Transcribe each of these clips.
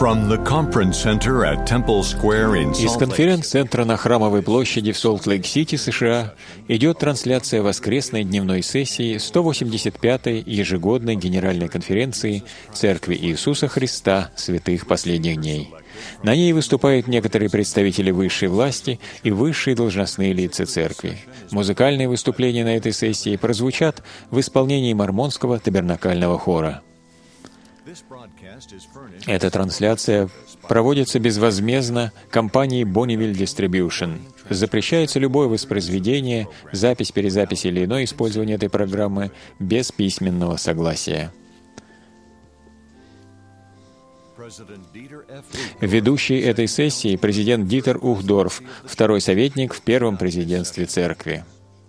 Из конференц-центра на Храмовой площади в Солт-Лейк-Сити, США, идет трансляция воскресной дневной сессии 185-й ежегодной Генеральной конференции Церкви Иисуса Христа Святых Последних Дней. На ней выступают некоторые представители высшей власти и высшие должностные лица Церкви. Музыкальные выступления на этой сессии прозвучат в исполнении Мормонского табернакального хора. Эта трансляция проводится безвозмездно компанией Bonneville Distribution. Запрещается любое воспроизведение, запись, перезапись или иное использование этой программы без письменного согласия. Ведущий этой сессии — президент Дитер Ухдорф, второй советник в первом президентстве Церкви.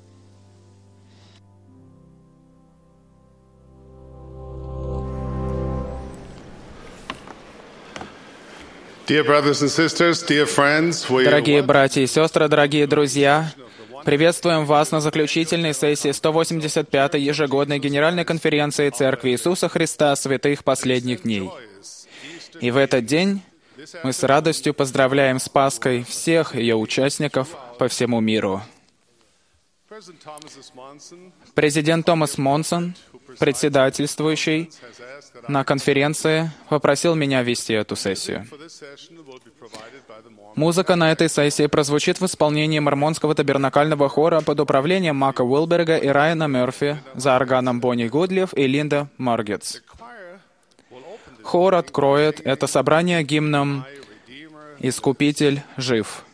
Дорогие братья и сестры, дорогие друзья, приветствуем вас на заключительной сессии 185-й ежегодной Генеральной конференции Церкви Иисуса Христа Святых Последних Дней. И в этот день мы с радостью поздравляем с Пасхой всех ее участников по всему миру. Президент Томас Монсон, председательствующий на конференции, попросил меня вести эту сессию. Музыка на этой сессии прозвучит в исполнении Мормонского табернакального хора под управлением Мака Уилберга и Райана Мерфи, за органом Бонни Гудлиф и Линда Маргетс. Хор откроет это собрание гимном «Искупитель жив».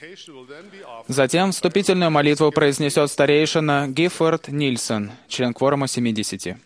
Затем вступительную молитву произнесет старейшина Гиффорд Нильсон, член кворума 70.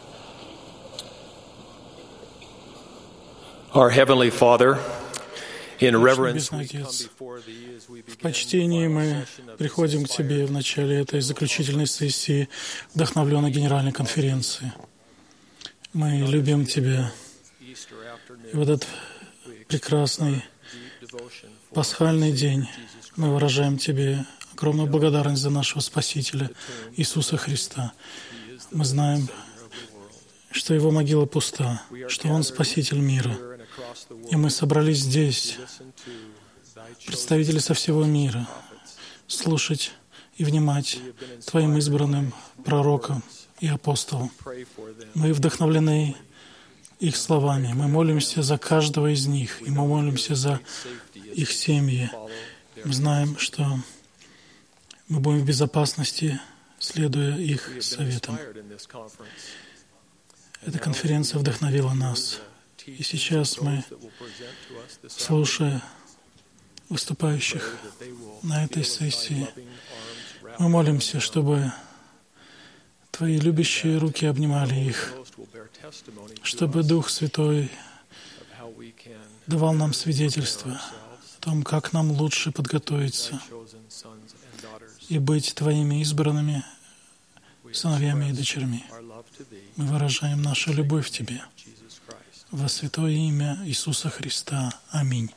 Our Heavenly Father, Вечный Отец, в почтении мы приходим к Тебе в начале этой заключительной сессии вдохновленной Генеральной конференции. Мы любим Тебя. И в этот прекрасный пасхальный день мы выражаем Тебе огромную благодарность за нашего Спасителя Иисуса Христа. Мы знаем, что Его могила пуста, что Он Спаситель мира. И мы собрались здесь, представители со всего мира, слушать и внимать Твоим избранным пророкам и апостолам. Мы вдохновлены их словами. Мы молимся за каждого из них, и мы молимся за их семьи. Мы знаем, что мы будем в безопасности, следуя их советам. Эта конференция вдохновила нас. И сейчас мы, слушая выступающих на этой сессии, мы молимся, чтобы Твои любящие руки обнимали их, чтобы Дух Святой давал нам свидетельство о том, как нам лучше подготовиться и быть Твоими избранными сыновьями и дочерьми. Мы выражаем нашу любовь к Тебе. Во святое имя Иисуса Христа. Аминь.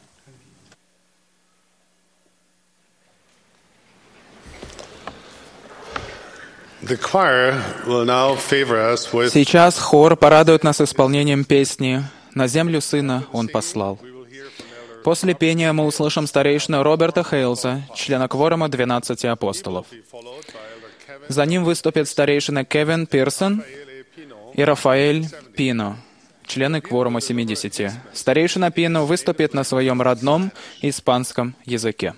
Сейчас хор порадует нас исполнением песни «На землю Сына Он послал». После пения мы услышим старейшину Роберта Хейлза, члена кворума 12 апостолов. За ним выступит старейшина Кевин Пирсон и Рафаэль Пино, члены кворума 70. Старейшина Пино выступит на своем родном испанском языке.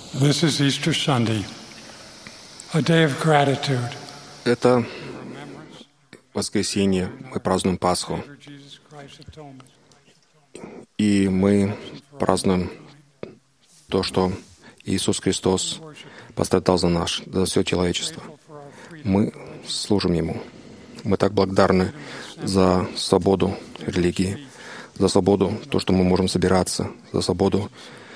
This is Easter Sunday, a day of gratitude. Это воскресенье, мы празднуем Пасху. И мы празднуем то, что Иисус Христос пострадал за все человечество. Мы служим Ему. Мы так благодарны за свободу религии, за свободу, то, что мы можем собираться, за свободу,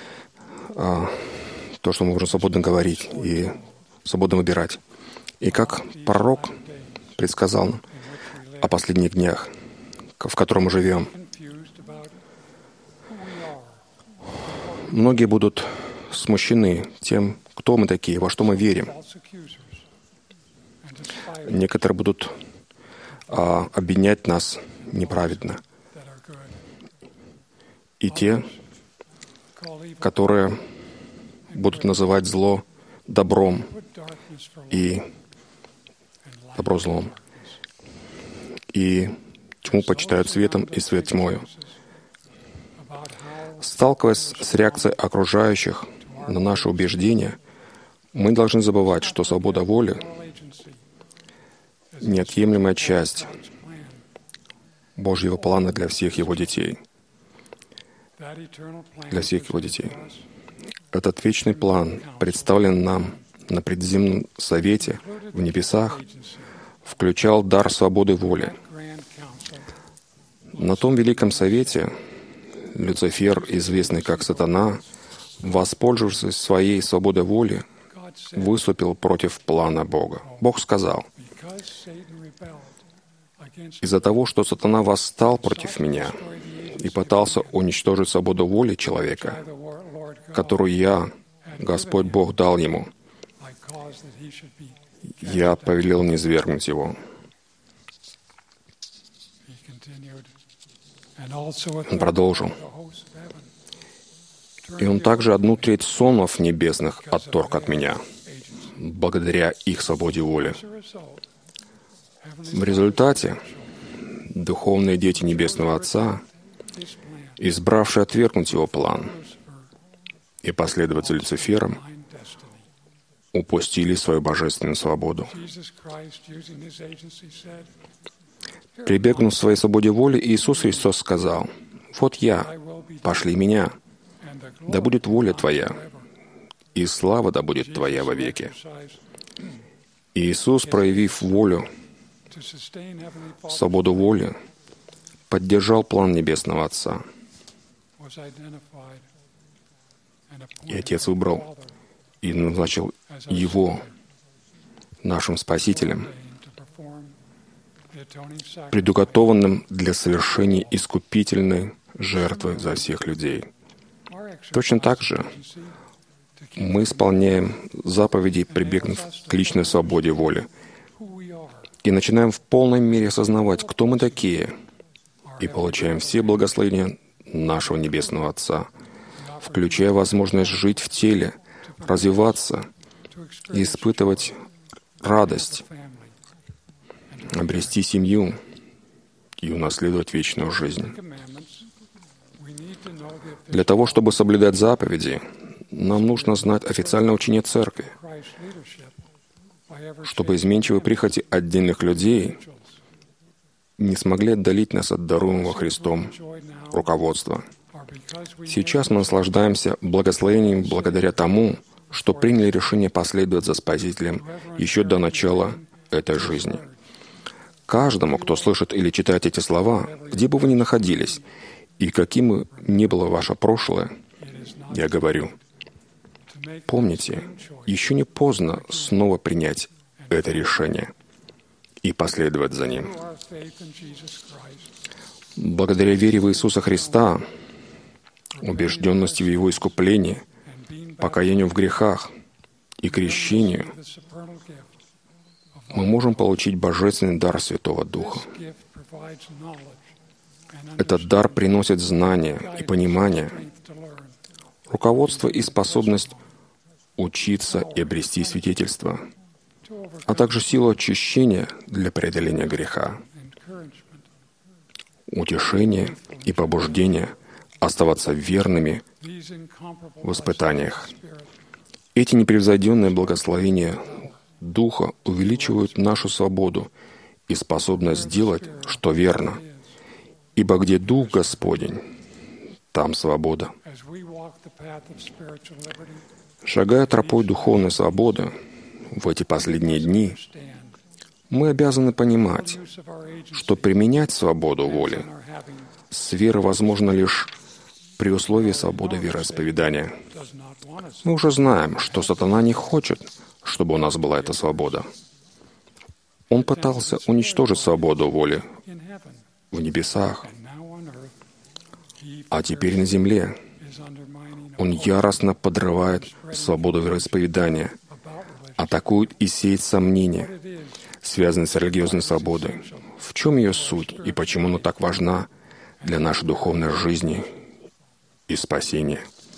то, что мы можем свободно говорить и свободно выбирать. И как пророк предсказал нам о последних днях, в котором мы живем, многие будут смущены тем, кто мы такие, во что мы верим. Некоторые будут обвинять нас неправедно. И те, которые будут называть зло добром и добро злом. И тьму почитают светом и свет тьмою. Сталкиваясь с реакцией окружающих на наши убеждения, мы не должны забывать, что свобода воли — неотъемлемая часть Божьего плана для всех Его детей. Для всех Его детей. Этот вечный план представлен нам на предземном совете в небесах, включал дар свободы воли. На том великом совете Люцифер, известный как Сатана, воспользовавшись своей свободой воли, выступил против плана Бога. Бог сказал: «Из-за того, что Сатана восстал против меня и пытался уничтожить свободу воли человека, которую я, Господь Бог, дал ему, я повелел низвергнуть его». Он продолжил: «И он также 1/3 сонмов небесных отторг от меня, благодаря их свободе воли». В результате духовные дети Небесного Отца, избравшие отвергнуть его план и последовать за Люцифером, упустили свою божественную свободу. Прибегнув к своей свободе воли, Иисус Христос сказал: «Вот я, пошли меня, да будет воля Твоя, и слава да будет Твоя вовеки». Иисус, проявив волю, свободу воли, поддержал план Небесного Отца. И Отец выбрал и назначил Его нашим Спасителем, предуготованным для совершения искупительной жертвы за всех людей. Точно так же мы исполняем заповеди, прибегнув к личной свободе воли, и начинаем в полной мере осознавать, кто мы такие, и получаем все благословения нашего Небесного Отца, включая возможность жить в теле, развиваться и испытывать радость, обрести семью и унаследовать вечную жизнь. Для того, чтобы соблюдать заповеди, нам нужно знать официальное учение Церкви, чтобы изменчивые прихоти отдельных людей не смогли отдалить нас от даруемого Христом руководства. Сейчас мы наслаждаемся благословением благодаря тому, что приняли решение последовать за Спасителем еще до начала этой жизни. Каждому, кто слышит или читает эти слова, где бы вы ни находились, и каким бы ни было ваше прошлое, я говорю: помните, еще не поздно снова принять это решение и последовать за ним. Благодаря вере в Иисуса Христа, убежденности в Его искуплении, покаянию в грехах и крещению, мы можем получить божественный дар Святого Духа. Этот дар приносит знания и понимание, руководство и способность учиться и обрести свидетельство, а также силу очищения для преодоления греха, утешение и побуждение оставаться верными в испытаниях Эти непревзойденные благословения Духа увеличивают нашу свободу и способность сделать, что верно. Ибо где Дух Господень, там свобода. Шагая тропой духовной свободы в эти последние дни, мы обязаны понимать, что применять свободу воли с верой возможно лишь при условии свободы вероисповедания. Мы уже знаем, что сатана не хочет, чтобы у нас была эта свобода. Он пытался уничтожить свободу воли в небесах, а теперь на земле. Он яростно подрывает свободу вероисповедания, атакует и сеет сомнения, связанные с религиозной свободой. В чем ее суть и почему она так важна для нашей духовной жизни и спасения?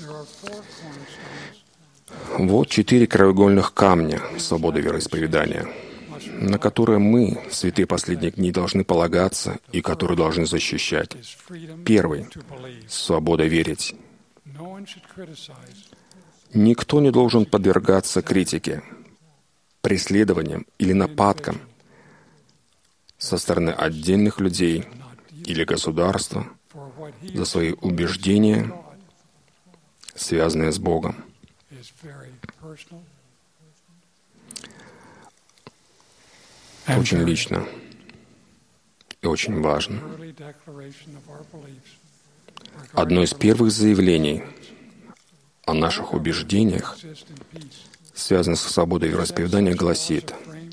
Вот 4 краеугольных камня свободы вероисповедания, на которые мы, святые последних дней, должны полагаться и которые должны защищать. Первый — свобода верить. Никто не должен подвергаться критике, преследованиям или нападкам со стороны отдельных людей или государства за свои убеждения, связанные с Богом. Очень лично и очень важно. Одно из первых заявлений о наших убеждениях, связанных с свободой вероисповедания, гласит: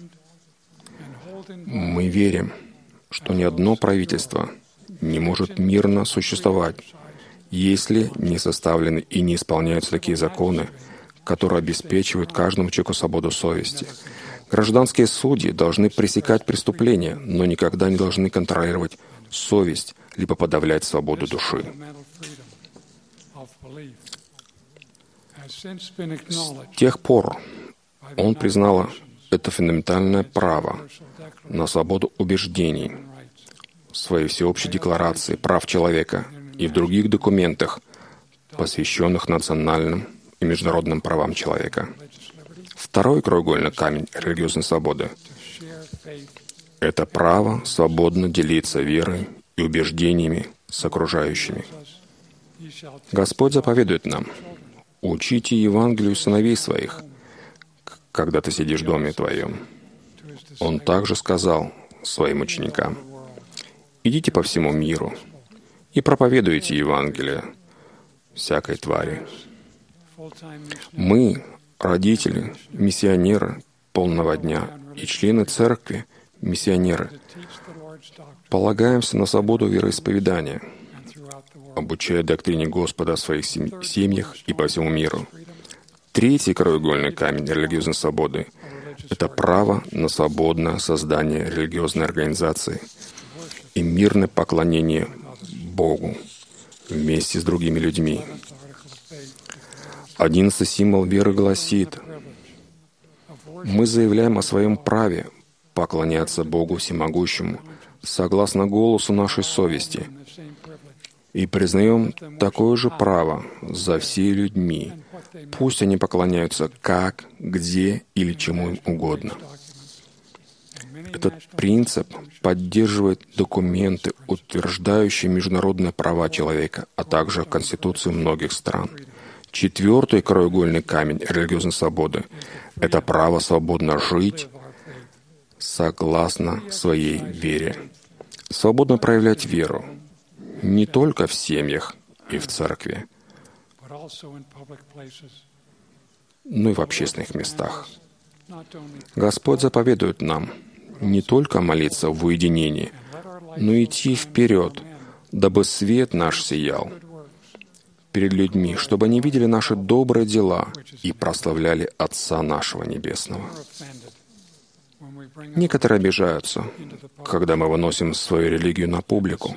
мы верим, что ни одно правительство не может мирно существовать, если не составлены и не исполняются такие законы, которые обеспечивают каждому человеку свободу совести. Гражданские судьи должны пресекать преступления, но никогда не должны контролировать совесть либо подавлять свободу души. С тех пор он признал это фундаментальное право на свободу убеждений в своей всеобщей декларации прав человека и в других документах, посвященных национальным и международным правам человека. Второй краеугольный камень религиозной свободы — это право свободно делиться верой и убеждениями с окружающими. Господь заповедует нам: «Учите Евангелию сыновей своих, когда ты сидишь в доме твоем». Он также сказал своим ученикам: «Идите по всему миру и проповедуйте Евангелие всякой твари». Мы, родители, миссионеры полного дня и члены церкви, миссионеры, полагаемся на свободу вероисповедания, обучая доктрине Господа в своих семьях и по всему миру. Третий краеугольный камень религиозной свободы — это право на свободное создание религиозной организации и мирное поклонение Богу вместе с другими людьми. 11 символ веры гласит: мы заявляем о своем праве поклоняться Богу Всемогущему согласно голосу нашей совести и признаем такое же право за всеми людьми, пусть они поклоняются как, где или чему им угодно. Этот принцип поддерживает документы, утверждающие международные права человека, а также Конституции многих стран. Четвертый краеугольный камень религиозной свободы — это право свободно жить согласно своей вере. Свободно проявлять веру не только в семьях и в церкви, но и в общественных местах. Господь заповедует нам не только молиться в уединении, но и идти вперед, дабы свет наш сиял перед людьми, чтобы они видели наши добрые дела и прославляли Отца нашего Небесного. Некоторые обижаются, когда мы выносим свою религию на публику.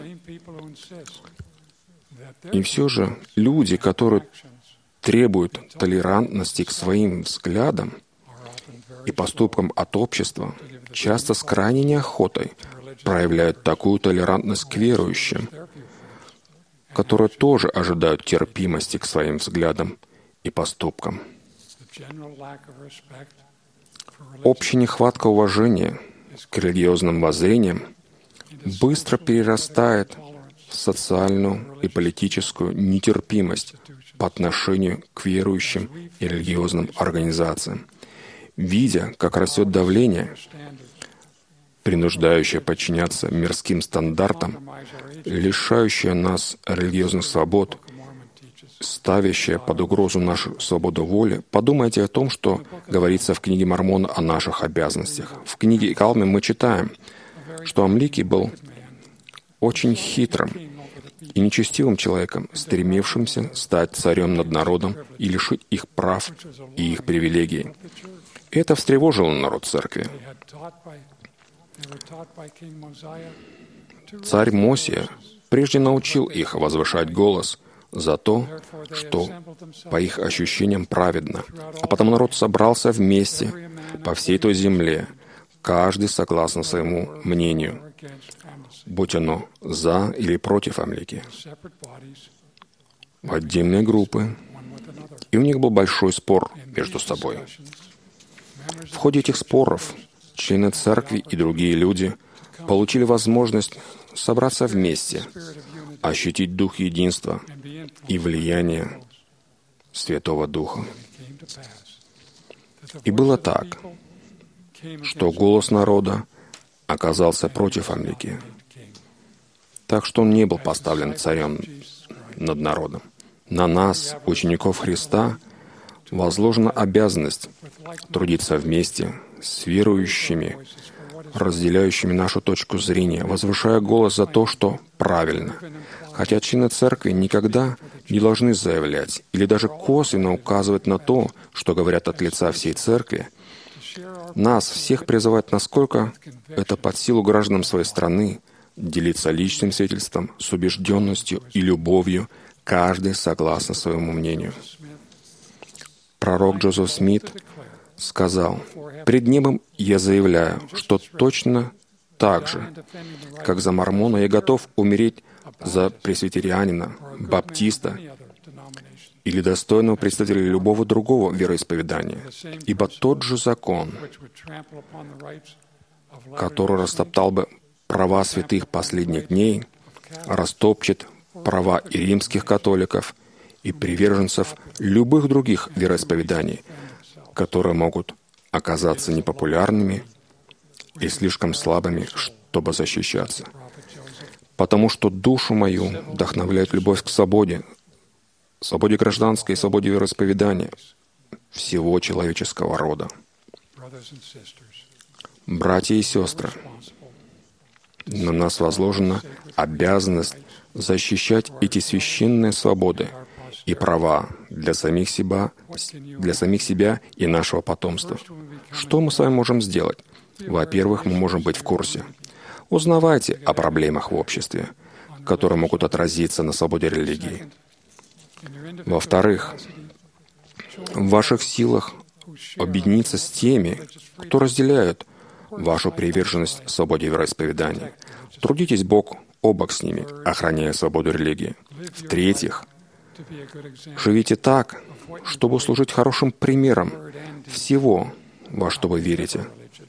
И все же люди, которые требуют толерантности к своим взглядам и поступкам от общества, часто с крайней неохотой проявляют такую толерантность к верующим, которые тоже ожидают терпимости к своим взглядам и поступкам. Общая нехватка уважения к религиозным воззрениям быстро перерастает в социальную и политическую нетерпимость по отношению к верующим и религиозным организациям. Видя, как растет давление, принуждающее подчиняться мирским стандартам, лишающее нас религиозных свобод, ставящее под угрозу нашу свободу воли, подумайте о том, что говорится в книге Мормона о наших обязанностях. В книге Икалме мы читаем, что Амлики был очень хитрым и нечестивым человеком, стремившимся стать царем над народом и лишить их прав и их привилегий. Это встревожило народ церкви. Царь Мосия прежде научил их возвышать голос за то, что по их ощущениям праведно. А потому народ собрался вместе по всей той земле, каждый согласно своему мнению, будь оно за или против Амлики, в отдельные группы, и у них был большой спор между собой. В ходе этих споров члены церкви и другие люди получили возможность собраться вместе, ощутить дух единства и влияние Святого Духа. И было так, что голос народа оказался против Амлики, так что он не был поставлен царем над народом. На нас, учеников Христа, возложена обязанность трудиться вместе с верующими, разделяющими нашу точку зрения, возвышая голос за то, что правильно. Хотя члены церкви никогда не должны заявлять или даже косвенно указывать на то, что говорят от лица всей церкви, нас всех призывают, насколько это под силу гражданам своей страны, делиться личным свидетельством с убежденностью и любовью, каждый согласно своему мнению. Пророк Джозеф Смит сказал: «Пред небом я заявляю, что точно так же, как за мормона, я готов умереть за пресвитерианина, баптиста или достойного представителя любого другого вероисповедания. Ибо тот же закон, который растоптал бы права святых последних дней, растопчет права и римских католиков, и приверженцев любых других вероисповеданий, которые могут оказаться непопулярными и слишком слабыми, чтобы защищаться. Потому что душу мою вдохновляет любовь к свободе гражданской и свободе вероисповедания всего человеческого рода. Братья и сестры, на нас возложена обязанность защищать эти священные свободы и права для самих себя и нашего потомства. Что мы с вами можем сделать? Во-первых, мы можем быть в курсе. Узнавайте о проблемах в обществе, которые могут отразиться на свободе религии. Во-вторых, в ваших силах объединиться с теми, кто разделяют вашу приверженность свободе вероисповедания. Трудитесь бок о бок с ними, охраняя свободу религии. В-третьих, живите так, чтобы служить хорошим примером всего, во что вы верите,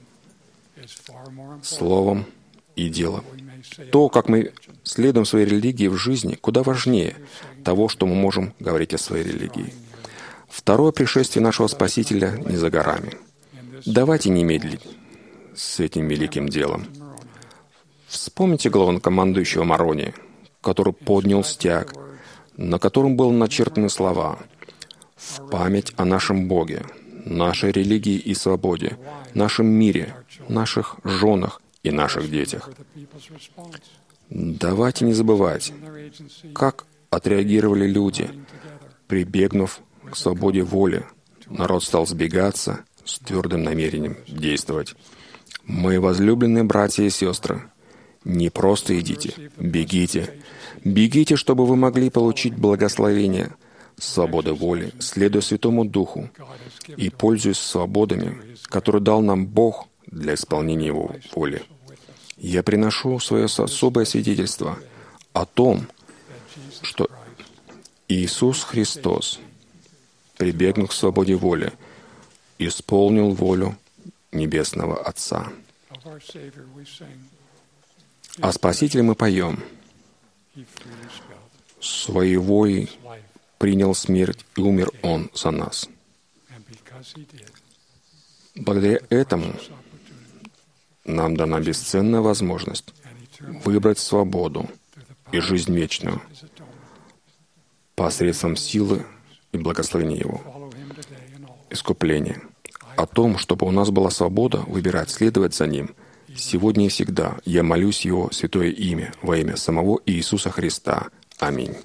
словом и делом. То, как мы следуем своей религии в жизни, куда важнее того, что мы можем говорить о своей религии. Второе пришествие нашего Спасителя не за горами. Давайте не медлить с этим великим делом. Вспомните главнокомандующего Морони, который поднял стяг, на котором были начертаны слова: «В память о нашем Боге, нашей религии и свободе, нашем мире, наших женах и наших детях». Давайте не забывать, как отреагировали люди, прибегнув к свободе воли. Народ стал сбегаться с твердым намерением действовать. Мои возлюбленные братья и сестры, не просто идите, бегите. Бегите, чтобы вы могли получить благословение свободы воли, следуя Святому Духу и пользуясь свободами, которые дал нам Бог для исполнения Его воли. Я приношу свое особое свидетельство о том, что Иисус Христос, прибегнув к свободе воли, исполнил волю Небесного Отца. О Спасителе мы поем. Своей волей принял смерть, и умер Он за нас. Благодаря этому нам дана бесценная возможность выбрать свободу и жизнь вечную посредством силы и благословения Его, искупления. О том, чтобы у нас была свобода выбирать, следовать за Ним, сегодня и всегда я молюсь Его святое имя во имя самого Иисуса Христа. Аминь.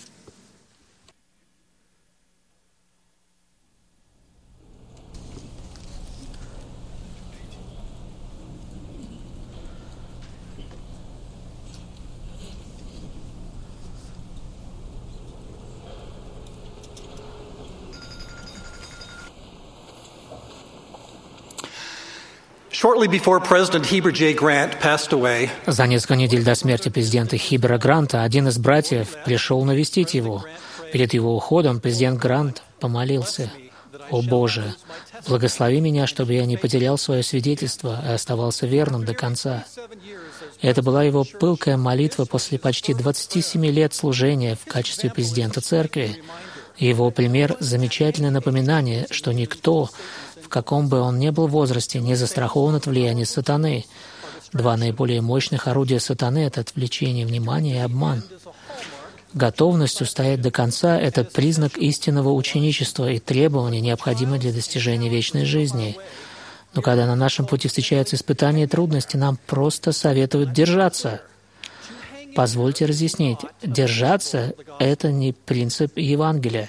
За несколько недель до смерти президента Хибера Гранта один из братьев пришел навестить его. Перед его уходом президент Грант помолился: «О Боже, благослови меня, чтобы я не потерял свое свидетельство, а оставался верным до конца». Это была его пылкая молитва после почти 27 лет служения в качестве президента церкви. Его пример — замечательное напоминание, что никто, в каком бы он ни был возрасте, не застрахован от влияния сатаны. Два наиболее мощных орудия сатаны — это отвлечение внимания и обман. Готовность устоять до конца — это признак истинного ученичества и требование, необходимое для достижения вечной жизни. Но когда на нашем пути встречаются испытания и трудности, нам просто советуют держаться. Позвольте разъяснить. Держаться — это не принцип Евангелия.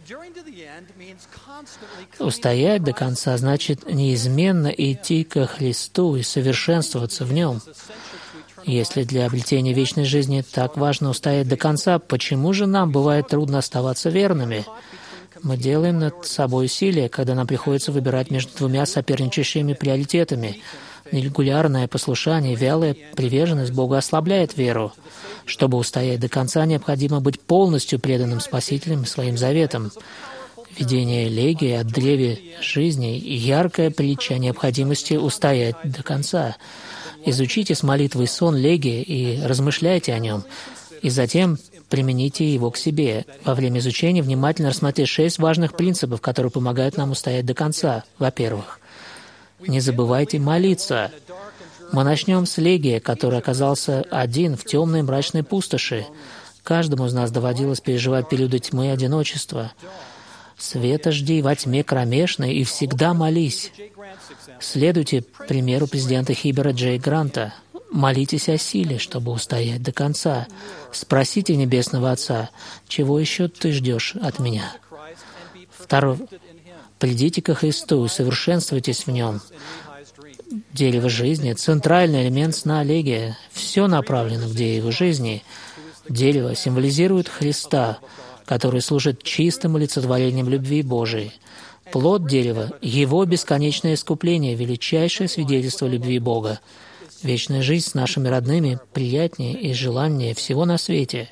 Устоять до конца значит неизменно идти ко Христу и совершенствоваться в Нем. Если для обретения вечной жизни так важно устоять до конца, почему же нам бывает трудно оставаться верными? Мы делаем над собой усилия, когда нам приходится выбирать между двумя соперничающими приоритетами. Нерегулярное послушание, вялая приверженность Богу ослабляет веру. Чтобы устоять до конца, необходимо быть полностью преданным Спасителем и своим заветам. Видение элегии от древе жизни и яркая притча о необходимости устоять до конца. Изучите с молитвой сон Легии и размышляйте о нем, и затем примените его к себе. Во время изучения внимательно рассмотрите 6 важных принципов, которые помогают нам устоять до конца. Во-первых, не забывайте молиться. Мы начнем с Легии, который оказался один в темной и мрачной пустоши. Каждому из нас доводилось переживать периоды тьмы и одиночества. «Света жди во тьме кромешной и всегда молись». Следуйте примеру президента Хибера Джей Гранта. Молитесь о силе, чтобы устоять до конца. Спросите Небесного Отца: «Чего еще ты ждешь от меня?» Второе. Придите ко Христу и совершенствуйтесь в Нем. Дерево жизни — центральный элемент сна Легия. Все направлено к дереву жизни. Дерево символизирует Христа, который служит чистым олицетворением любви Божией. Плод дерева — Его бесконечное искупление, величайшее свидетельство любви Бога. Вечная жизнь с нашими родными приятнее и желаннее всего на свете.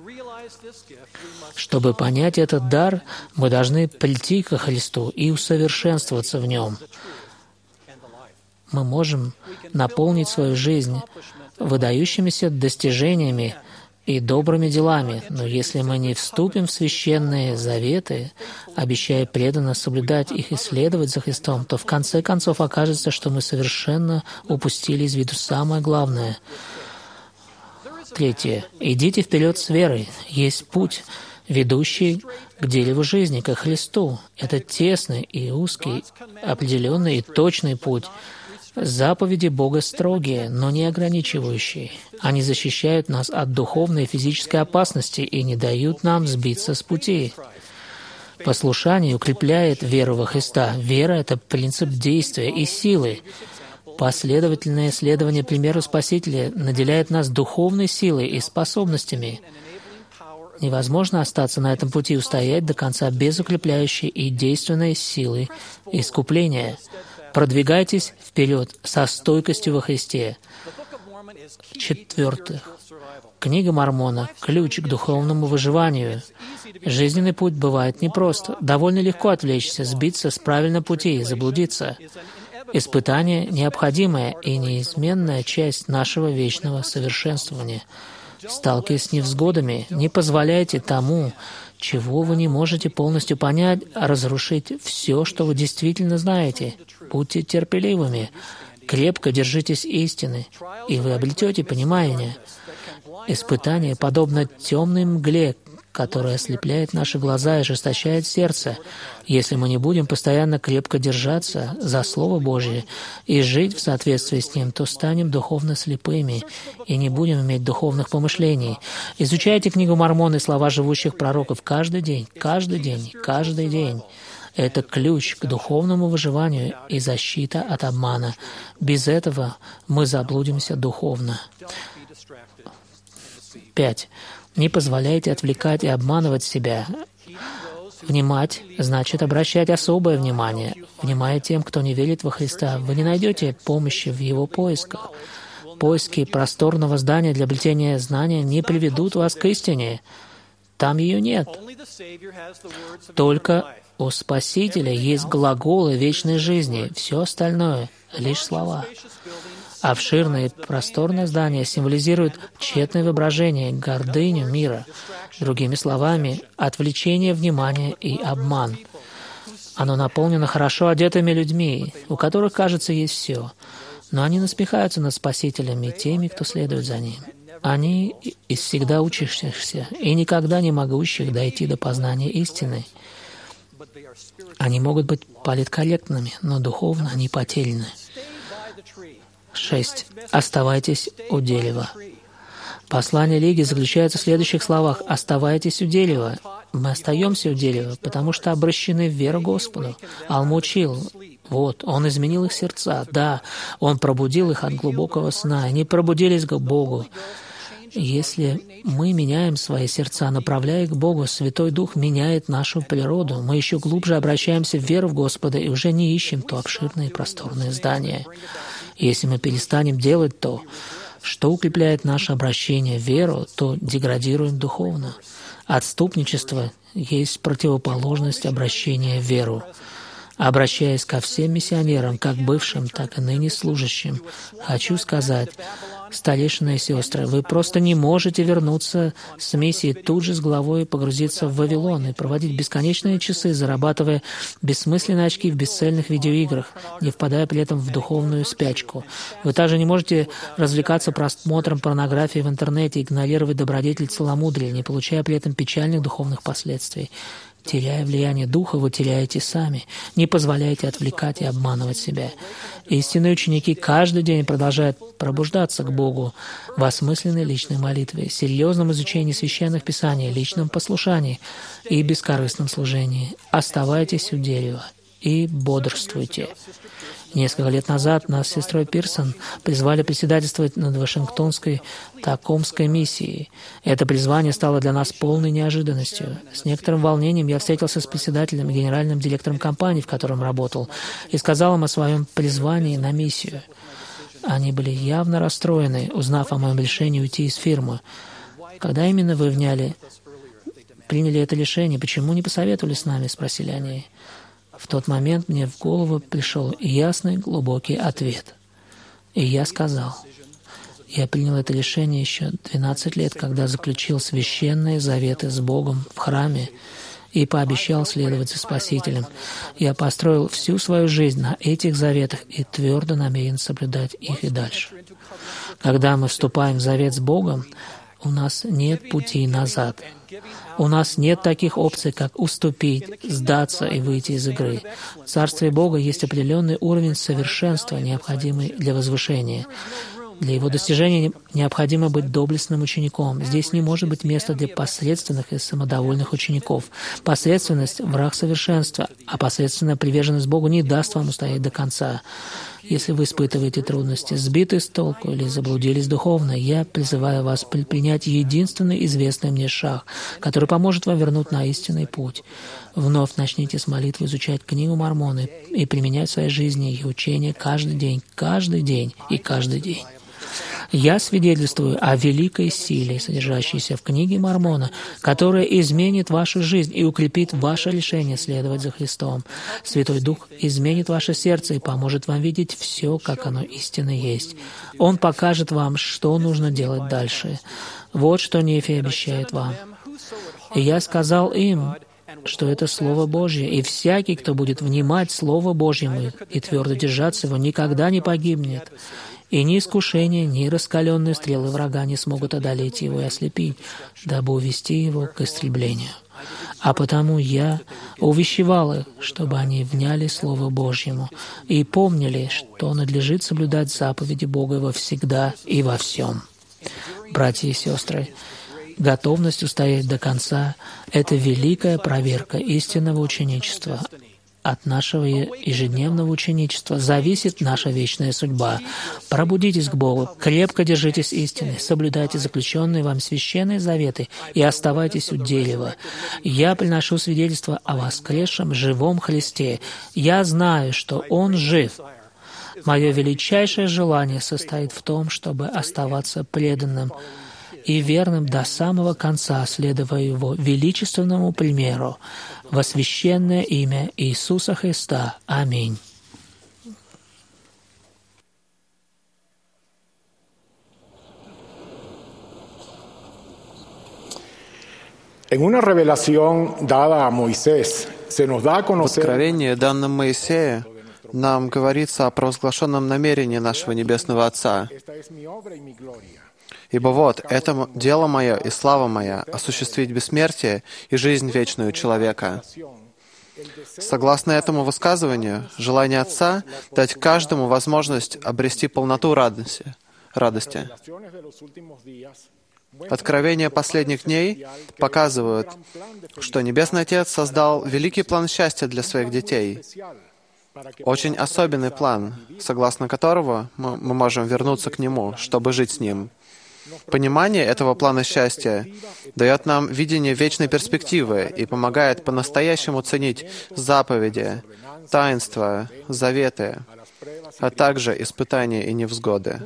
Чтобы понять этот дар, мы должны прийти ко Христу и усовершенствоваться в Нем. Мы можем наполнить свою жизнь выдающимися достижениями и добрыми делами, но если мы не вступим в священные заветы, обещая преданно соблюдать их и следовать за Христом, то в конце концов окажется, что мы совершенно упустили из виду самое главное. Третье. Идите вперед с верой. Есть путь, ведущий к дереву жизни, ко Христу. Это тесный и узкий, определенный и точный путь. Заповеди Бога строгие, но не ограничивающие. Они защищают нас от духовной и физической опасности и не дают нам сбиться с пути. Послушание укрепляет веру во Христа. Вера — это принцип действия и силы. Последовательное следование примеру Спасителя наделяет нас духовной силой и способностями. Невозможно остаться на этом пути и устоять до конца без укрепляющей и действенной силы искупления. Продвигайтесь вперед со стойкостью во Христе. Четвертых. Книга Мормона — ключ к духовному выживанию. Жизненный путь бывает непрост. Довольно легко отвлечься, сбиться с правильного пути и заблудиться. Испытание — необходимая и неизменная часть нашего вечного совершенствования. Сталкиваясь с невзгодами, не позволяйте тому, чего вы не можете полностью понять, разрушить все, что вы действительно знаете. Будьте терпеливыми, крепко держитесь истины, и вы обретете понимание. Испытание подобно темной мгле, которая ослепляет наши глаза и ожесточает сердце. Если мы не будем постоянно крепко держаться за Слово Божье и жить в соответствии с ним, то станем духовно слепыми и не будем иметь духовных помышлений. Изучайте книгу Мормона и слова живущих пророков каждый день, каждый день, каждый день. Это ключ к духовному выживанию и защита от обмана. Без этого мы заблудимся духовно. 5. Не позволяйте отвлекать и обманывать себя. Внимать значит обращать особое внимание. Внимая тем, кто не верит во Христа, вы не найдете помощи в его поисках. Поиски просторного здания для обретения знания не приведут вас к истине. Там ее нет. Только у Спасителя есть глаголы вечной жизни. Все остальное — лишь слова. Обширное и просторное здание символизирует тщетное воображение, гордыню мира. Другими словами, отвлечение внимания и обман. Оно наполнено хорошо одетыми людьми, у которых, кажется, есть все. Но они насмехаются над Спасителем и теми, кто следует за ним. Они из всегда учащихся и никогда не могущих дойти до познания истины. Они могут быть политкорректными, но духовно они потеряны. 6. Оставайтесь у дерева. Послание Лиги заключается в следующих словах. «Оставайтесь у дерева». Мы остаемся у дерева, потому что обращены в веру Господу. Алма учил. Вот, Он изменил их сердца. Да, Он пробудил их от глубокого сна. Они пробудились к Богу. Если мы меняем свои сердца, направляя их к Богу, Святой Дух меняет нашу природу. Мы еще глубже обращаемся в веру в Господа и уже не ищем то обширное и просторное здание. Если мы перестанем делать то, что укрепляет наше обращение в веру, то деградируем духовно. Отступничество есть противоположность обращения в веру. Обращаясь ко всем миссионерам, как бывшим, так и ныне служащим, хочу сказать, старейшины и сестры, вы просто не можете вернуться с миссии тут же с головой погрузиться в Вавилон и проводить бесконечные часы, зарабатывая бессмысленные очки в бесцельных видеоиграх, не впадая при этом в духовную спячку. Вы также не можете развлекаться просмотром порнографии в интернете, игнорировать добродетель целомудрия, не получая при этом печальных духовных последствий. Теряя влияние Духа, вы теряете сами. Не позволяйте отвлекать и обманывать себя. Истинные ученики каждый день продолжают пробуждаться к Богу в осмысленной личной молитве, серьезном изучении священных писаний, личном послушании и бескорыстном служении. Оставайтесь у дерева и бодрствуйте. Несколько лет назад нас с сестрой Пирсон призвали председательствовать над Вашингтонской Такомской миссией. Это призвание стало для нас полной неожиданностью. С некоторым волнением я встретился с председателем и генеральным директором компании, в котором работал, и сказал им о своем призвании на миссию. Они были явно расстроены, узнав о моем решении уйти из фирмы. «Когда именно вы приняли это решение? Почему не посоветовали с нами?» — спросили они. В тот момент мне в голову пришел ясный, глубокий ответ. И я сказал, я принял это решение еще 12 лет, когда заключил священные заветы с Богом в храме и пообещал следовать за Спасителем. Я построил всю свою жизнь на этих заветах и твердо намерен соблюдать их и дальше. Когда мы вступаем в завет с Богом, у нас нет пути назад. У нас нет таких опций, как уступить, сдаться и выйти из игры. В Царстве Бога есть определенный уровень совершенства, необходимый для возвышения. Для его достижения необходимо быть доблестным учеником. Здесь не может быть места для посредственных и самодовольных учеников. Посредственность — враг совершенства, а посредственная приверженность Богу не даст вам устоять до конца. Если вы испытываете трудности, сбиты с толку или заблудились духовно, я призываю вас предпринять единственный известный мне шаг, который поможет вам вернуть на истинный путь. Вновь начните с молитвы изучать книгу Мормона и применять в своей жизни ее учения каждый день и каждый день. Я свидетельствую о великой силе, содержащейся в книге Мормона, которая изменит вашу жизнь и укрепит ваше решение следовать за Христом. Святой Дух изменит ваше сердце и поможет вам видеть все, как оно истинно есть. Он покажет вам, что нужно делать дальше. Вот что Нефи обещает вам. «И я сказал им, что это Слово Божье, и всякий, кто будет внимать Слову Божьему и твердо держаться его, никогда не погибнет. И ни искушение, ни раскаленные стрелы врага не смогут одолеть его и ослепить, дабы увести его к истреблению. А потому я увещевал их, чтобы они вняли Слову Божьему и помнили, что надлежит соблюдать заповеди Бога во всегда и во всем». Братья и сестры, готовность устоять до конца — это великая проверка истинного ученичества. От нашего ежедневного ученичества зависит наша вечная судьба. Пробудитесь к Богу, крепко держитесь истины, соблюдайте заключенные вам священные заветы и оставайтесь у дерева. Я приношу свидетельство о воскресшем живом Христе. Я знаю, что Он жив. Мое величайшее желание состоит в том, чтобы оставаться преданным и верным до самого конца, следуя Его величественному примеру, во священное имя Иисуса Христа. Аминь. В откровении, данном Моисею, нам говорится о провозглашенном намерении нашего Небесного Отца. «Ибо вот, это дело мое и слава моя, осуществить бессмертие и жизнь вечную человека». Согласно этому высказыванию, желание Отца — дать каждому возможность обрести полноту радости. Откровения последних дней показывают, что Небесный Отец создал великий план счастья для своих детей. Очень особенный план, согласно которого мы можем вернуться к Нему, чтобы жить с Ним. Понимание этого плана счастья дает нам видение вечной перспективы и помогает по-настоящему ценить заповеди, таинства, заветы, а также испытания и невзгоды.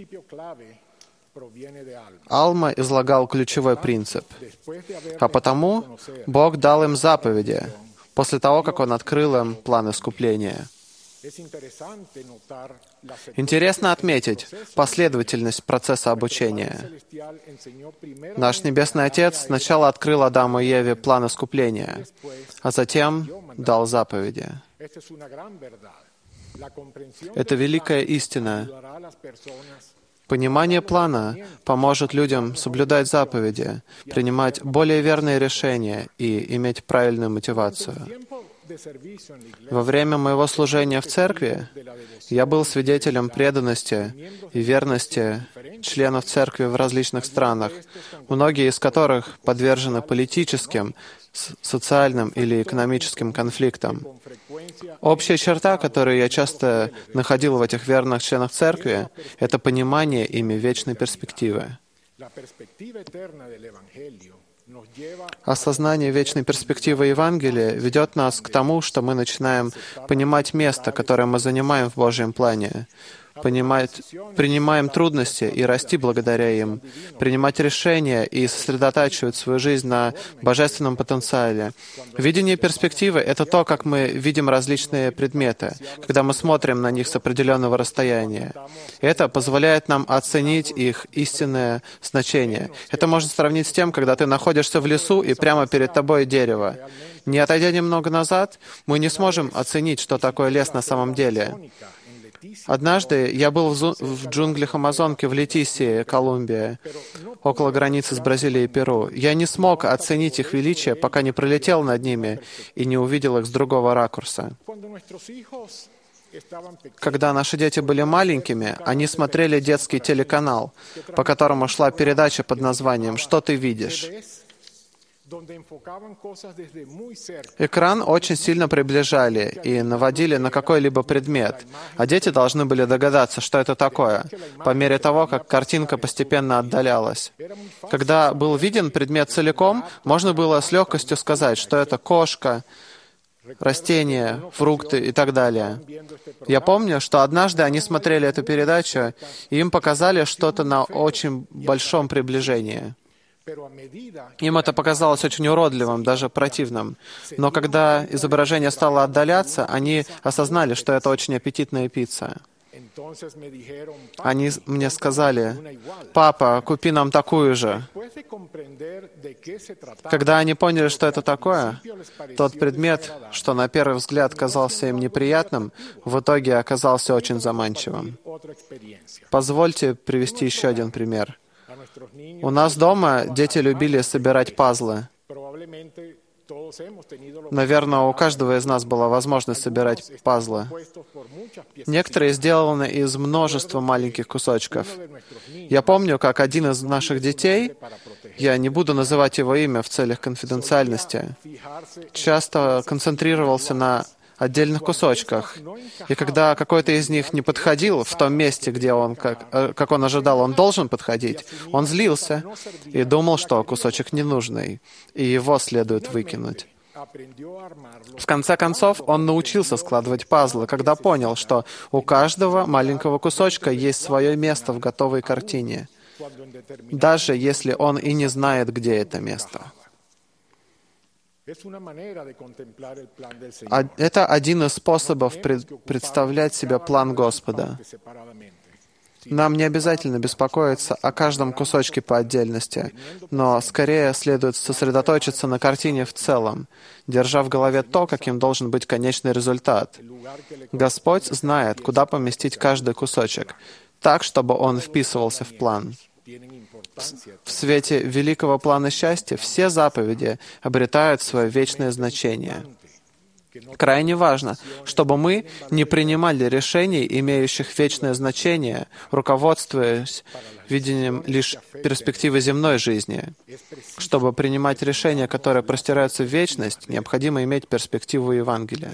Алма излагал ключевой принцип, а потому Бог дал им заповеди, после того, как Он открыл им план искупления. Интересно отметить последовательность процесса обучения. Наш Небесный Отец сначала открыл Адаму и Еве план искупления, а затем дал заповеди. Это великая истина. Понимание плана поможет людям соблюдать заповеди, принимать более верные решения и иметь правильную мотивацию. Во время моего служения в церкви я был свидетелем преданности и верности членов церкви в различных странах, многие из которых подвержены политическим, социальным или экономическим конфликтам. Общая черта, которую я часто находил в этих верных членах церкви, это понимание ими вечной перспективы. Осознание вечной перспективы Евангелия ведет нас к тому, что мы начинаем понимать место, которое мы занимаем в Божьем плане, принимаем трудности и расти благодаря им, принимать решения и сосредотачивать свою жизнь на божественном потенциале. Видение перспективы — это то, как мы видим различные предметы, когда мы смотрим на них с определенного расстояния. Это позволяет нам оценить их истинное значение. Это можно сравнить с тем, когда ты находишься в лесу и прямо перед тобой дерево. Не отойдя немного назад, мы не сможем оценить, что такое лес на самом деле. Однажды я был в джунглях Амазонки в Летисии, Колумбия, около границы с Бразилией и Перу. Я не смог оценить их величие, пока не пролетел над ними и не увидел их с другого ракурса. Когда наши дети были маленькими, они смотрели детский телеканал, по которому шла передача под названием «Что ты видишь?». Экран очень сильно приближали и наводили на какой-либо предмет, а дети должны были догадаться, что это такое, по мере того, как картинка постепенно отдалялась. Когда был виден предмет целиком, можно было с легкостью сказать, что это кошка, растения, фрукты и так далее. Я помню, что однажды они смотрели эту передачу, и им показали что-то на очень большом приближении. Им это показалось очень уродливым, даже противным. Но когда изображение стало отдаляться, они осознали, что это очень аппетитная пицца. Они мне сказали: «Папа, купи нам такую же». Когда они поняли, что это такое, тот предмет, что на первый взгляд казался им неприятным, в итоге оказался очень заманчивым. Позвольте привести еще один пример. У нас дома дети любили собирать пазлы. Наверное, у каждого из нас была возможность собирать пазлы. Некоторые сделаны из множества маленьких кусочков. Я помню, как один из наших детей, я не буду называть его имя в целях конфиденциальности, часто концентрировался на отдельных кусочках. И когда какой-то из них не подходил в том месте, где он, как он ожидал, он должен подходить, он злился и думал, что кусочек ненужный, и его следует выкинуть. В конце концов, он научился складывать пазлы, когда понял, что у каждого маленького кусочка есть свое место в готовой картине, даже если он и не знает, где это место. Это один из способов представлять себе план Господа. Нам не обязательно беспокоиться о каждом кусочке по отдельности, но скорее следует сосредоточиться на картине в целом, держа в голове то, каким должен быть конечный результат. Господь знает, куда поместить каждый кусочек, так, чтобы он вписывался в план. В свете великого плана счастья все заповеди обретают свое вечное значение. Крайне важно, чтобы мы не принимали решений, имеющих вечное значение, руководствуясь видением лишь перспективы земной жизни. Чтобы принимать решения, которые простираются в вечность, необходимо иметь перспективу Евангелия.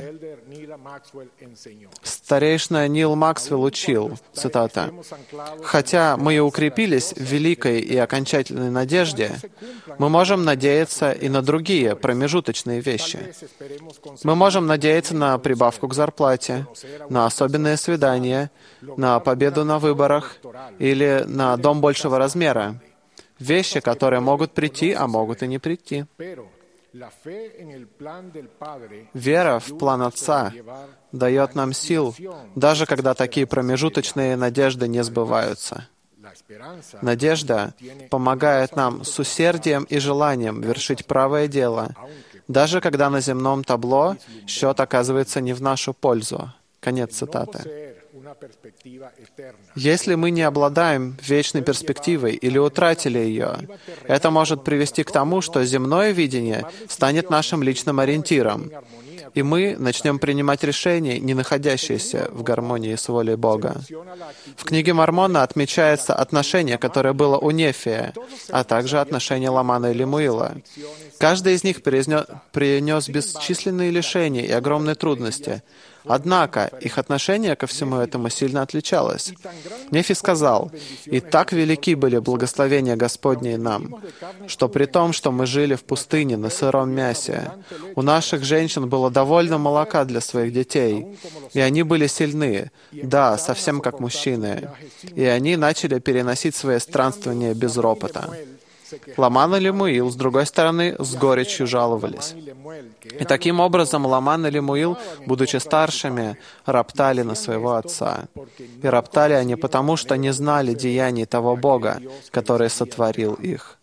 Старейшина Нил Максвелл учил, цитата, «Хотя мы и укрепились в великой и окончательной надежде, мы можем надеяться и на другие промежуточные вещи. Мы можем надеяться на прибавку к зарплате, на особенное свидание, на победу на выборах или на дом большего размера. Вещи, которые могут прийти, а могут и не прийти. Вера в план Отца дает нам сил, даже когда такие промежуточные надежды не сбываются. Надежда помогает нам с усердием и желанием вершить правое дело, даже когда на земном табло счет оказывается не в нашу пользу». Конец цитаты. Если мы не обладаем вечной перспективой или утратили ее, это может привести к тому, что земное видение станет нашим личным ориентиром, и мы начнем принимать решения, не находящиеся в гармонии с волей Бога. В книге Мормона отмечается отношение, которое было у Нефия, а также отношение Ламана и Лемуила. Каждый из них принес бесчисленные лишения и огромные трудности. Однако их отношение ко всему этому сильно отличалось. Нефи сказал: «И так велики были благословения Господни нам, что при том, что мы жили в пустыне на сыром мясе, у наших женщин было довольно молока для своих детей, и они были сильны, да, совсем как мужчины, и они начали переносить свои странствования без ропота». Ламан и Лемуил, с другой стороны, с горечью жаловались. И таким образом Ламан и Лемуил, будучи старшими, роптали на своего отца. И роптали они потому, что не знали деяний того Бога, который сотворил их.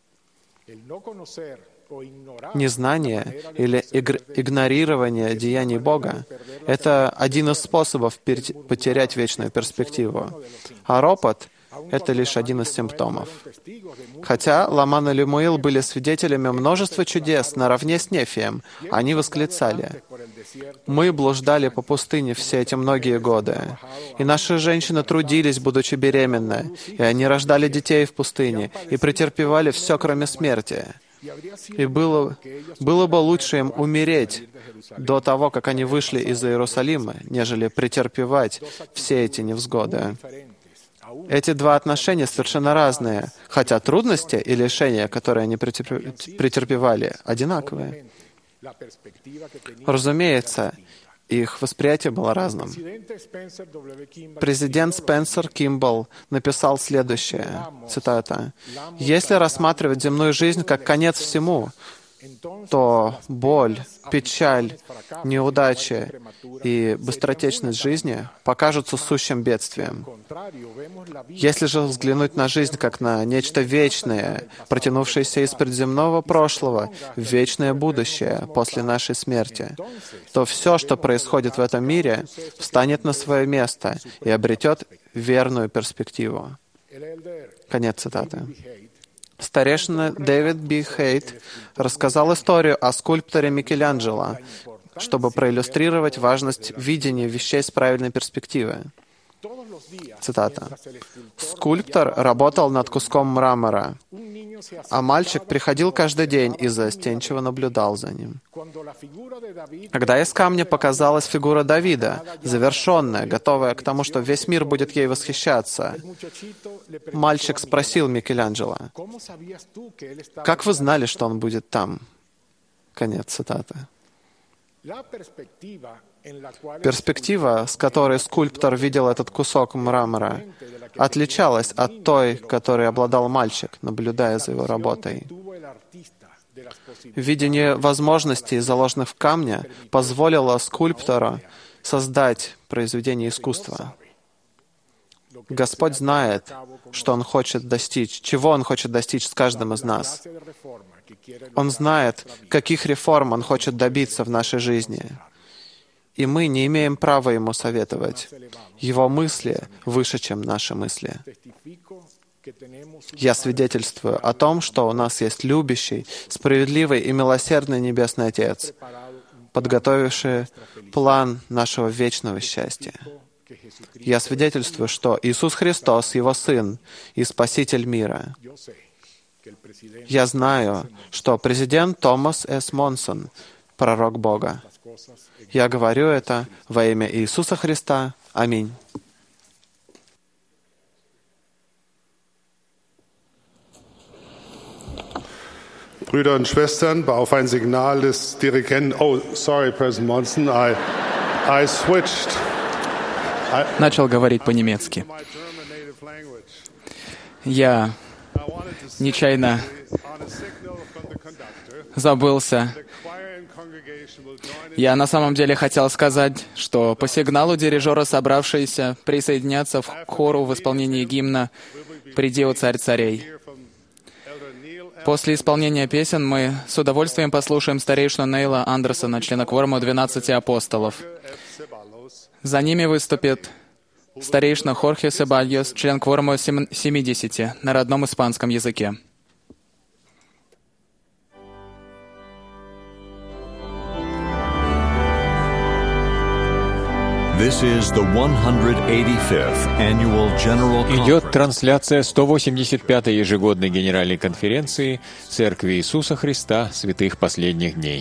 Незнание или игнорирование деяний Бога — это один из способов потерять вечную перспективу. А ропот — это лишь один из симптомов. Хотя Ламан и Лемуил были свидетелями множества чудес наравне с Нефием, они восклицали: «Мы блуждали по пустыне все эти многие годы, и наши женщины трудились, будучи беременны, и они рождали детей в пустыне, и претерпевали все, кроме смерти. И было бы лучше им умереть до того, как они вышли из Иерусалима, нежели претерпевать все эти невзгоды». Эти два отношения совершенно разные, хотя трудности и лишения, которые они претерпевали, одинаковые. Разумеется, их восприятие было разным. Президент Спенсер Кимбл написал следующее, цитата: «Если рассматривать земную жизнь как конец всему, то боль, печаль, неудачи и быстротечность жизни покажутся сущим бедствием. Если же взглянуть на жизнь как на нечто вечное, протянувшееся из предземного прошлого в вечное будущее после нашей смерти, то все, что происходит в этом мире, встанет на свое место и обретет верную перспективу». Конец цитаты. Старейшина Дэвид Би Хейт рассказал историю о скульпторе Микеланджело, чтобы проиллюстрировать важность видения вещей с правильной перспективы. Цитата. «Скульптор работал над куском мрамора, а мальчик приходил каждый день и застенчиво наблюдал за ним. Когда из камня показалась фигура Давида, завершенная, готовая к тому, что весь мир будет ей восхищаться, мальчик спросил Микеланджело: «Как вы знали, что он будет там?» Конец цитаты. Перспектива, с которой скульптор видел этот кусок мрамора, отличалась от той, которой обладал мальчик, наблюдая за его работой. Видение возможностей, заложенных в камне, позволило скульптору создать произведение искусства. Господь знает, что Он хочет достичь, чего Он хочет достичь с каждым из нас. Он знает, каких реформ Он хочет добиться в нашей жизни. И мы не имеем права Ему советовать. Его мысли выше, чем наши мысли. Я свидетельствую о том, что у нас есть любящий, справедливый и милосердный Небесный Отец, подготовивший план нашего вечного счастья. Я свидетельствую, что Иисус Христос, Его Сын и Спаситель мира. Я знаю, что президент Томас С. Монсон — пророк Бога. Я говорю это во имя Иисуса Христа. Аминь. Brüder und Schwestern, auf ein Signal des Dirigenten. Oh, sorry, President Monson, I switched. Начал говорить по-немецки. Я нечаянно забылся. Я на самом деле хотел сказать, что по сигналу дирижера собравшиеся присоединятся к хору в исполнении гимна «Приди, о Царь царей». После исполнения песен мы с удовольствием послушаем старейшину Нейла Андерсона, члена кворума 12 апостолов. За ними выступит старейшина Хорхе Себальос, член кворума 70 на родном испанском языке. Идет трансляция 185-й ежегодной Генеральной конференции Церкви Иисуса Христа Святых Последних Дней.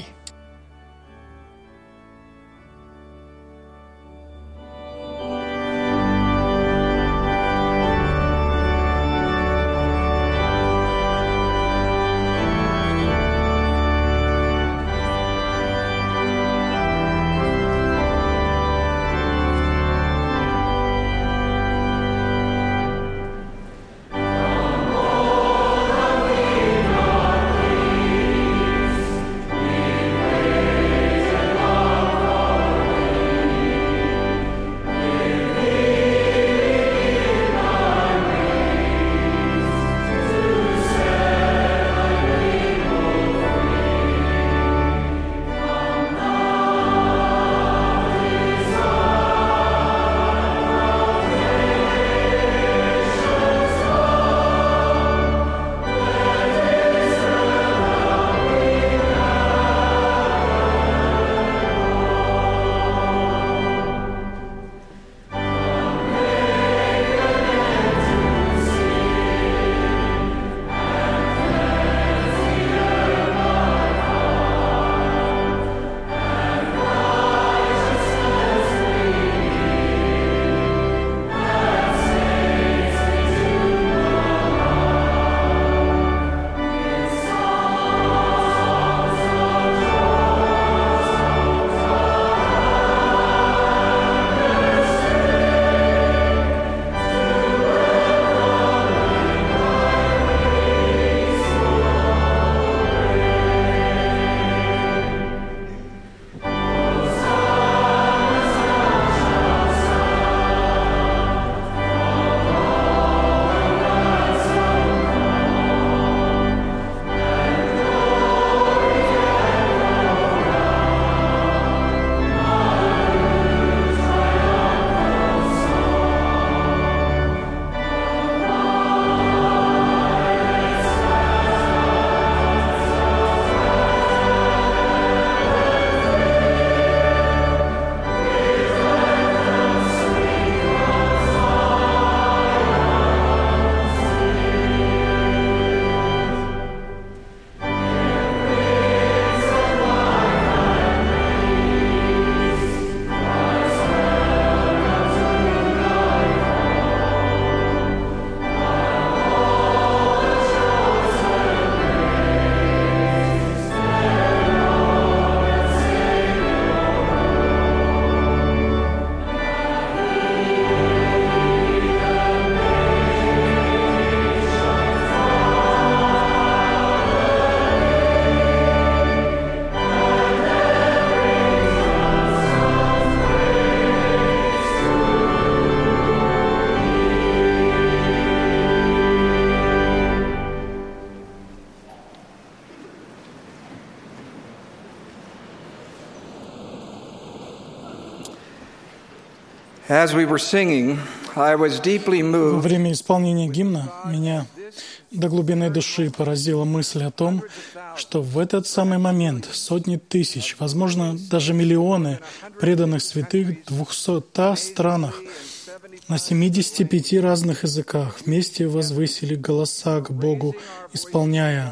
As we were singing, I was deeply Во moved время исполнения гимна меня до глубины души поразила мысль о том, что в этот самый момент сотни тысяч, возможно, даже миллионы преданных святых в 200 странах на 75 разных языках вместе возвысили голоса к Богу, исполняя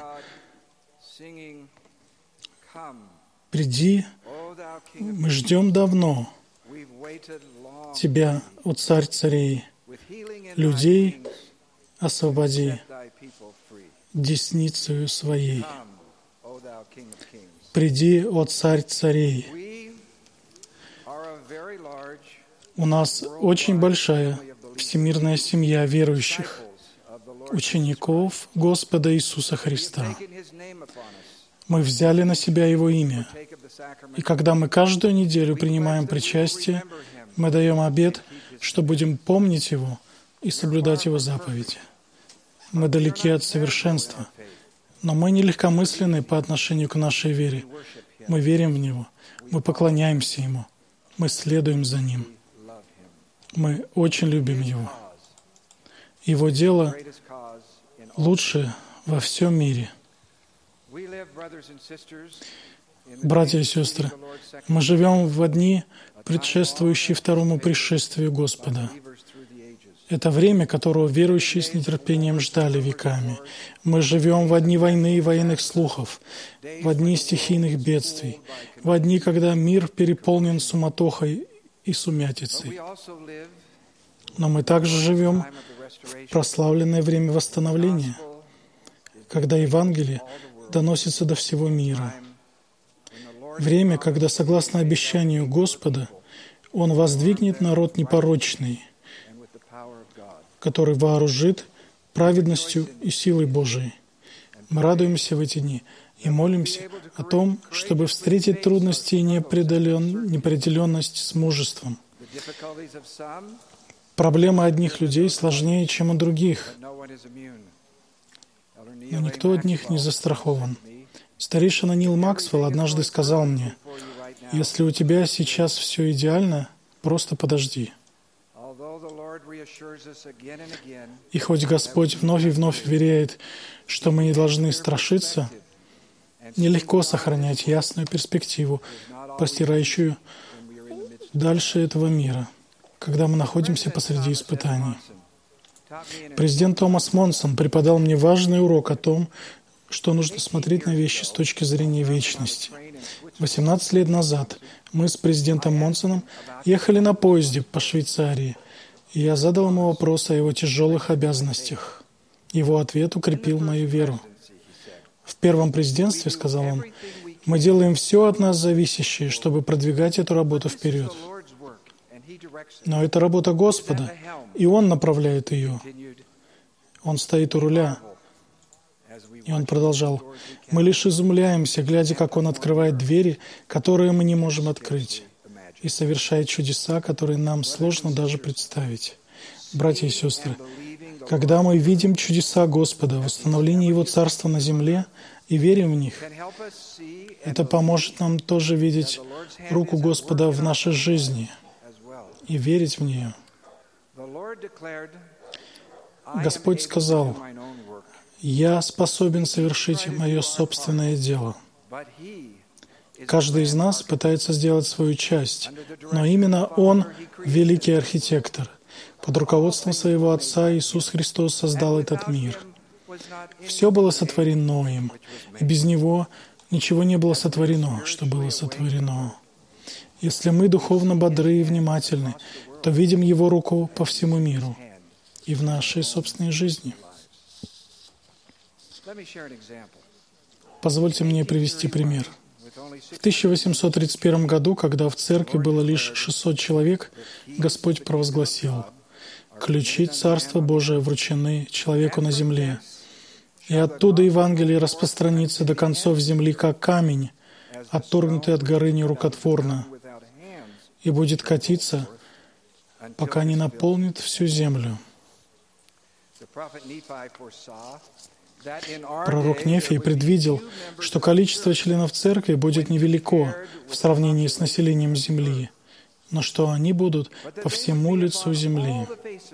«Приди, мы ждем давно Тебя, о Царь царей, людей освободи десницею Своей. Приди, о Царь царей». У нас очень большая всемирная семья верующих, учеников Господа Иисуса Христа. Мы взяли на себя Его имя. И когда мы каждую неделю принимаем причастие, мы даем обет, что будем помнить Его и соблюдать Его заповеди. Мы далеки от совершенства, но мы не легкомысленны по отношению к нашей вере. Мы верим в Него, мы поклоняемся Ему, мы следуем за Ним. Мы очень любим Его. Его дело лучше во всем мире. Братья и сестры, мы живем в дни, предшествующие второму пришествию Господа. Это время, которого верующие с нетерпением ждали веками. Мы живем в дни войны и военных слухов, в дни стихийных бедствий, в дни, когда мир переполнен суматохой и сумятицей. Но мы также живем в прославленное время восстановления, когда Евангелие доносится до всего мира. Время, когда, согласно обещанию Господа, Он воздвигнет народ непорочный, который вооружит праведностью и силой Божией. Мы радуемся в эти дни и молимся о том, чтобы встретить трудности и неопределенность с мужеством. Проблемы одних людей сложнее, чем у других, но никто от них не застрахован. Старейшина Нил Максвелл однажды сказал мне: «Если у тебя сейчас все идеально, просто подожди». И хоть Господь вновь и вновь уверяет, что мы не должны страшиться, нелегко сохранять ясную перспективу, простирающую дальше этого мира, когда мы находимся посреди испытаний. Президент Томас Монсон преподал мне важный урок о том, что нужно смотреть на вещи с точки зрения вечности. 18 лет назад мы с президентом Монсоном ехали на поезде по Швейцарии, и я задал ему вопрос о его тяжелых обязанностях. Его ответ укрепил мою веру. В первом президентстве, сказал он, мы делаем все от нас зависящее, чтобы продвигать эту работу вперед. Но это работа Господа, и Он направляет ее. Он стоит у руля. И он продолжал: «Мы лишь изумляемся, глядя, как Он открывает двери, которые мы не можем открыть, и совершает чудеса, которые нам сложно даже представить». Братья и сестры, когда мы видим чудеса Господа, восстановление Его Царства на земле, и верим в них, это поможет нам тоже видеть руку Господа в нашей жизни и верить в нее. Господь сказал: «Я способен совершить мое собственное дело». Каждый из нас пытается сделать свою часть, но именно Он — великий архитектор. Под руководством Своего Отца Иисус Христос создал этот мир. Все было сотворено им, и без Него ничего не было сотворено, что было сотворено. Если мы духовно бодры и внимательны, то видим Его руку по всему миру и в нашей собственной жизни. Позвольте мне привести пример. В 1831 году, когда в церкви было лишь 600 человек, Господь провозгласил: «Ключи Царства Божия вручены человеку на земле, и оттуда Евангелие распространится до концов земли, как камень, отторгнутый от горы нерукотворно, и будет катиться, пока не наполнит всю землю». Пророк Нефий предвидел, что количество членов церкви будет невелико в сравнении с населением земли, но что они будут по всему лицу земли.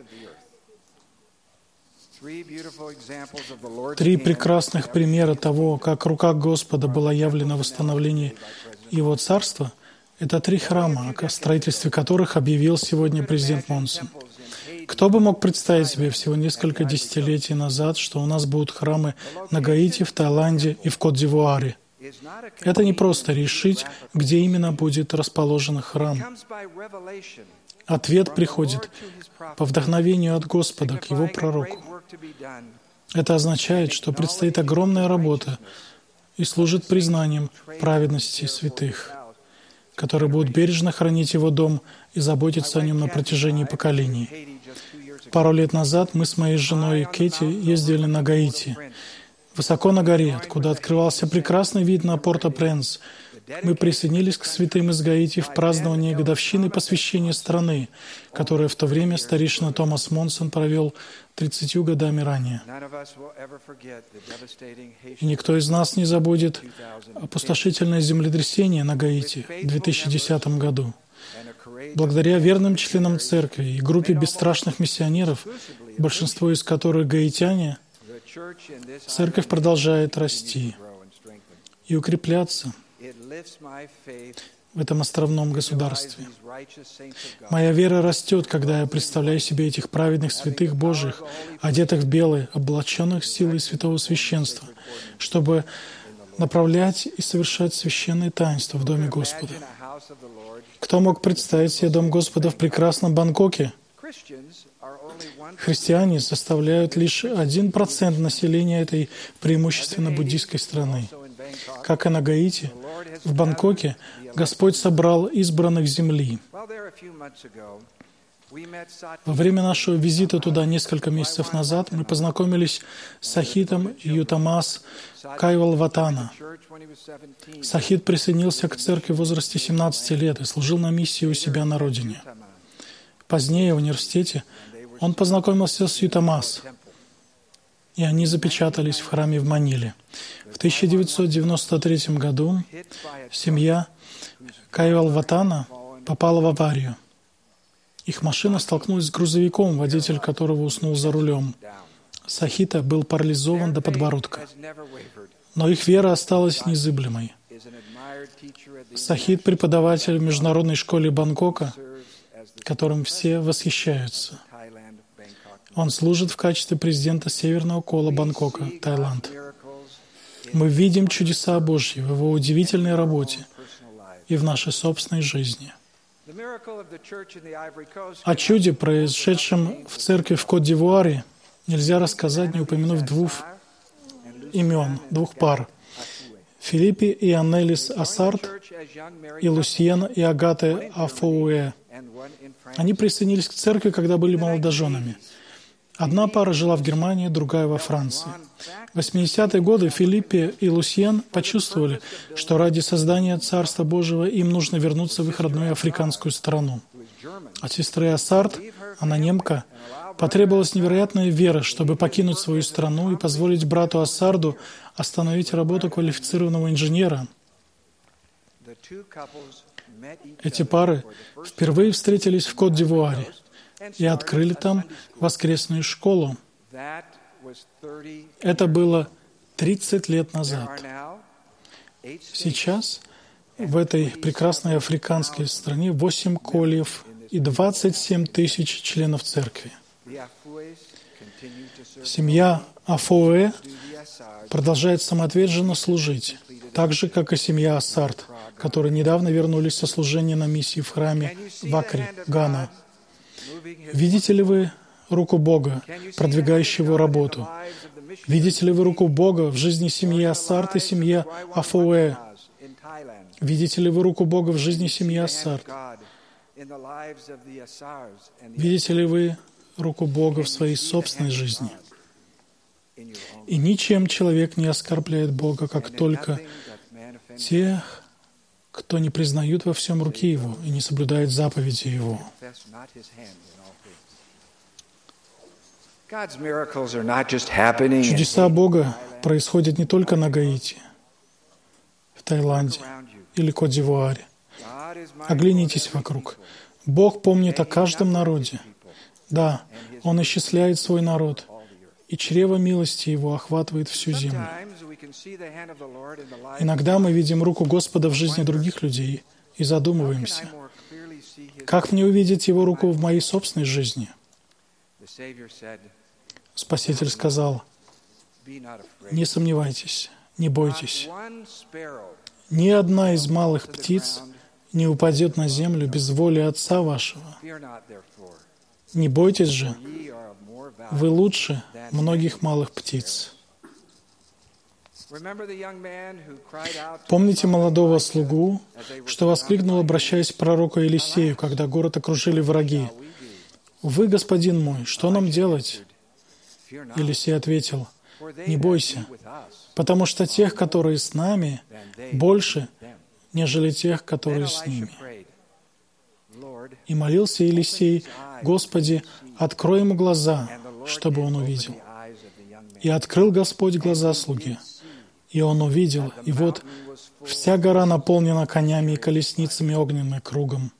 3 прекрасных примера того, как рука Господа была явлена в восстановлении Его Царства, это 3 храма, о строительстве которых объявил сегодня президент Монсон. Кто бы мог представить себе всего несколько десятилетий назад, что у нас будут храмы на Гаити, в Таиланде и в Кот-д'Ивуаре? Это не просто решить, где именно будет расположен храм. Ответ приходит по вдохновению от Господа к Его пророку. Это означает, что предстоит огромная работа и служит признанием праведности святых, которые будут бережно хранить Его дом и заботиться о нем на протяжении поколений. Пару лет назад мы с моей женой Кэти ездили на Гаити. Высоко на горе, откуда открывался прекрасный вид на Порто-Пренс, мы присоединились к святым из Гаити в праздновании годовщины посвящения страны, которое в то время старейшина Томас Монсон провел 30 годами ранее. И никто из нас не забудет опустошительное землетрясение на Гаити в 2010 году. Благодаря верным членам церкви и группе бесстрашных миссионеров, большинство из которых гаитяне, церковь продолжает расти и укрепляться в этом островном государстве. Моя вера растет, когда я представляю себе этих праведных святых Божьих, одетых в белое, облаченных силой святого священства, чтобы направлять и совершать священные таинства в Доме Господа. Кто мог представить себе Дом Господа в прекрасном Бангкоке? Христиане составляют лишь 1% населения этой преимущественно буддийской страны. Как и на Гаити, в Бангкоке Господь собрал избранных земли. Во время нашего визита туда несколько месяцев назад мы познакомились с Сахитом Ютамас Кайвалватана. Сахит присоединился к церкви в возрасте 17 лет и служил на миссии у себя на родине. Позднее в университете он познакомился с Ютамас, и они запечатались в храме в Маниле. В 1993 году семья Кайвалватана попала в аварию. Их машина столкнулась с грузовиком, водитель которого уснул за рулем. Сахита был парализован до подбородка. Но их вера осталась незыблемой. Сахит — преподаватель в международной школе Бангкока, которым все восхищаются. Он служит в качестве президента Северного кола Бангкока, Таиланд. Мы видим чудеса Божьи в Его удивительной работе и в нашей собственной жизни. О чуде, произошедшем в церкви в Кот-д'Ивуаре, нельзя рассказать, не упомянув 2 имен, 2 пар. Филиппи и Аннелис Ассарт и Лусьен и Агате Афоуэ. Они присоединились к церкви, когда были молодоженами. Одна пара жила в Германии, другая во Франции. В 80-е годы Филиппи и Лусьен почувствовали, что ради создания Царства Божьего им нужно вернуться в их родную африканскую страну. От сестры Ассарт, она немка, потребовалась невероятная вера, чтобы покинуть свою страну и позволить брату Ассарду остановить работу квалифицированного инженера. Эти пары впервые встретились в Кот-д'Ивуаре и открыли там воскресную школу. Это было 30 лет назад. Сейчас в этой прекрасной африканской стране 8 кольев и 27 тысяч членов церкви. Семья Афоуэ продолжает самоотверженно служить, так же, как и семья Ассарт, которые недавно вернулись со служения на миссии в храме в Акре, Гана. Видите ли вы руку Бога, продвигающую Его работу? Видите ли вы руку Бога в жизни семьи Ассарт и семьи Афоуэ? Видите ли вы руку Бога в жизни семьи Ассарт? Видите ли вы руку Бога в своей собственной жизни? И ничем человек не оскорбляет Бога, как только тех, кто не признают во всем руки Его и не соблюдает заповеди Его. Чудеса Бога происходят не только на Гаити, в Таиланде или Кот-д'Ивуаре. Оглянитесь вокруг. Бог помнит о каждом народе. Да, Он исчисляет свой народ, и чрево милости Его охватывает всю землю. Иногда мы видим руку Господа в жизни других людей и задумываемся, как мне увидеть Его руку в моей собственной жизни? Спаситель сказал: не сомневайтесь, не бойтесь. Ни одна из малых птиц не упадет на землю без воли Отца вашего. Не бойтесь же, вы лучше многих малых птиц. Помните молодого слугу, что воскликнул, обращаясь к пророку Елисею, когда город окружили враги: «Вы, господин мой, что нам делать?» Елисей ответил: «Не бойся, потому что тех, которые с нами, больше, нежели тех, которые с ними». И молился Елисей: «Господи, открой ему глаза, чтобы он увидел». И открыл Господь глаза слуге, и он увидел, и вот вся гора наполнена конями и колесницами огненными кругом.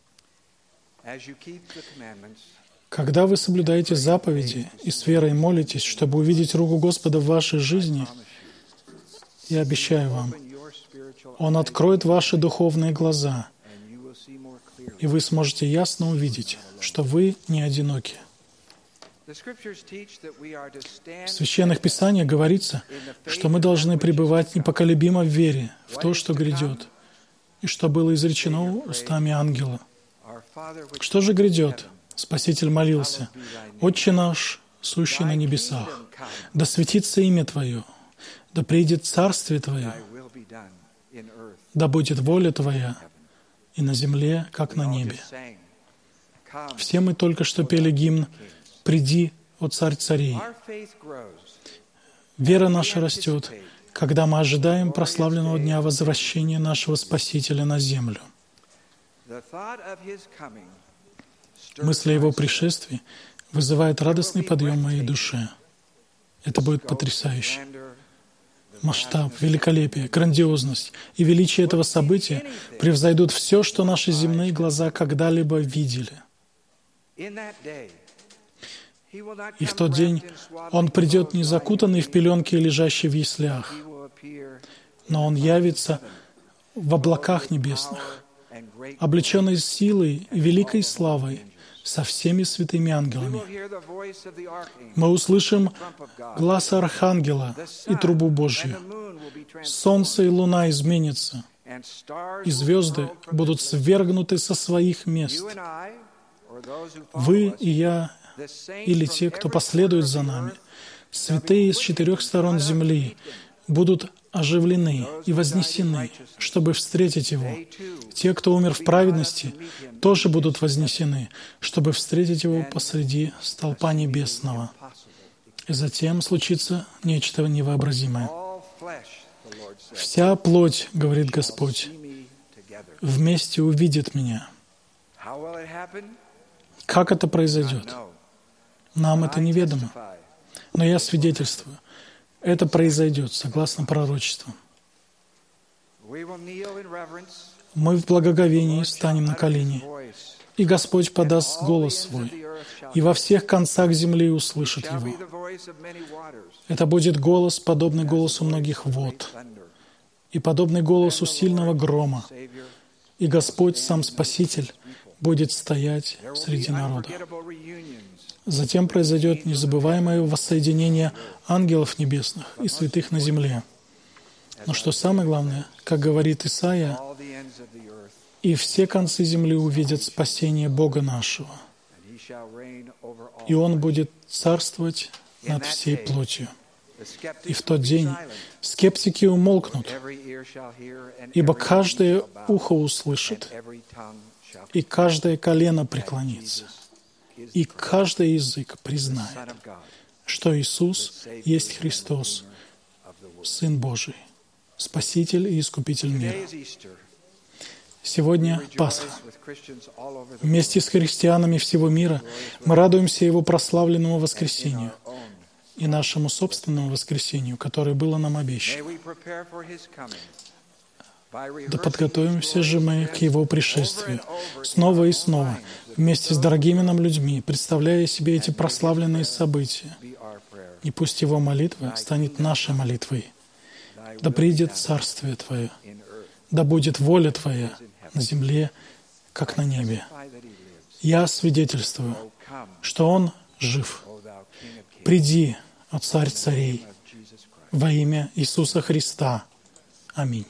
Когда вы соблюдаете заповеди и с верой молитесь, чтобы увидеть руку Господа в вашей жизни, я обещаю вам, Он откроет ваши духовные глаза, и вы сможете ясно увидеть, что вы не одиноки. В Священных Писаниях говорится, что мы должны пребывать непоколебимо в вере, в то, что грядет, и что было изречено устами ангела. Что же грядет? Спаситель молился: «Отче наш, сущий на небесах, да светится имя Твое, да придет царствие Твое, да будет воля Твоя и на земле, как на небе». Все мы только что пели гимн «Приди, о Царь царей». Вера наша растет, когда мы ожидаем прославленного дня возвращения нашего Спасителя на землю. Мысль о Его пришествии вызывает радостный подъем в моей душе. Это будет потрясающе. Масштаб, великолепие, грандиозность и величие этого события превзойдут все, что наши земные глаза когда-либо видели. И в тот день Он придет не закутанный в пеленки и лежащий в яслях, но Он явится в облаках небесных, облеченный силой и великой славой, со всеми святыми ангелами. Мы услышим глас Архангела и трубу Божью. Солнце и луна изменятся, и звезды будут свергнуты со своих мест. Вы и я, или те, кто последует за нами, святые с 4 сторон земли, будут оживлены и вознесены, чтобы встретить Его. Те, кто умер в праведности, тоже будут вознесены, чтобы встретить Его посреди столпа небесного. И затем случится нечто невообразимое. «Вся плоть, — говорит Господь, — вместе увидит Меня». Как это произойдет? Нам это неведомо. Но я свидетельствую. Это произойдет, согласно пророчеству. Мы в благоговении станем на колени, и Господь подаст голос Свой, и во всех концах земли услышат Его. Это будет голос, подобный голосу многих вод, и подобный голосу сильного грома, и Господь, сам Спаситель, будет стоять среди народа. Затем произойдет незабываемое воссоединение ангелов небесных и святых на земле. Но что самое главное, как говорит Исаия, «И все концы земли увидят спасение Бога нашего, и Он будет царствовать над всей плотью». И в тот день скептики умолкнут, ибо каждое ухо услышит, и каждое колено преклонится, и каждый язык признает, что Иисус есть Христос, Сын Божий, Спаситель и Искупитель мира. Сегодня Пасха. Вместе с христианами всего мира мы радуемся Его прославленному воскресению и нашему собственному воскресению, которое было нам обещано. Да подготовимся же мы к Его пришествию снова и снова, вместе с дорогими нам людьми, представляя себе эти прославленные события. И пусть Его молитва станет нашей молитвой. Да придет Царствие Твое, да будет воля Твоя на земле, как на небе. Я свидетельствую, что Он жив. Приди, о Царь царей, во имя Иисуса Христа. Аминь.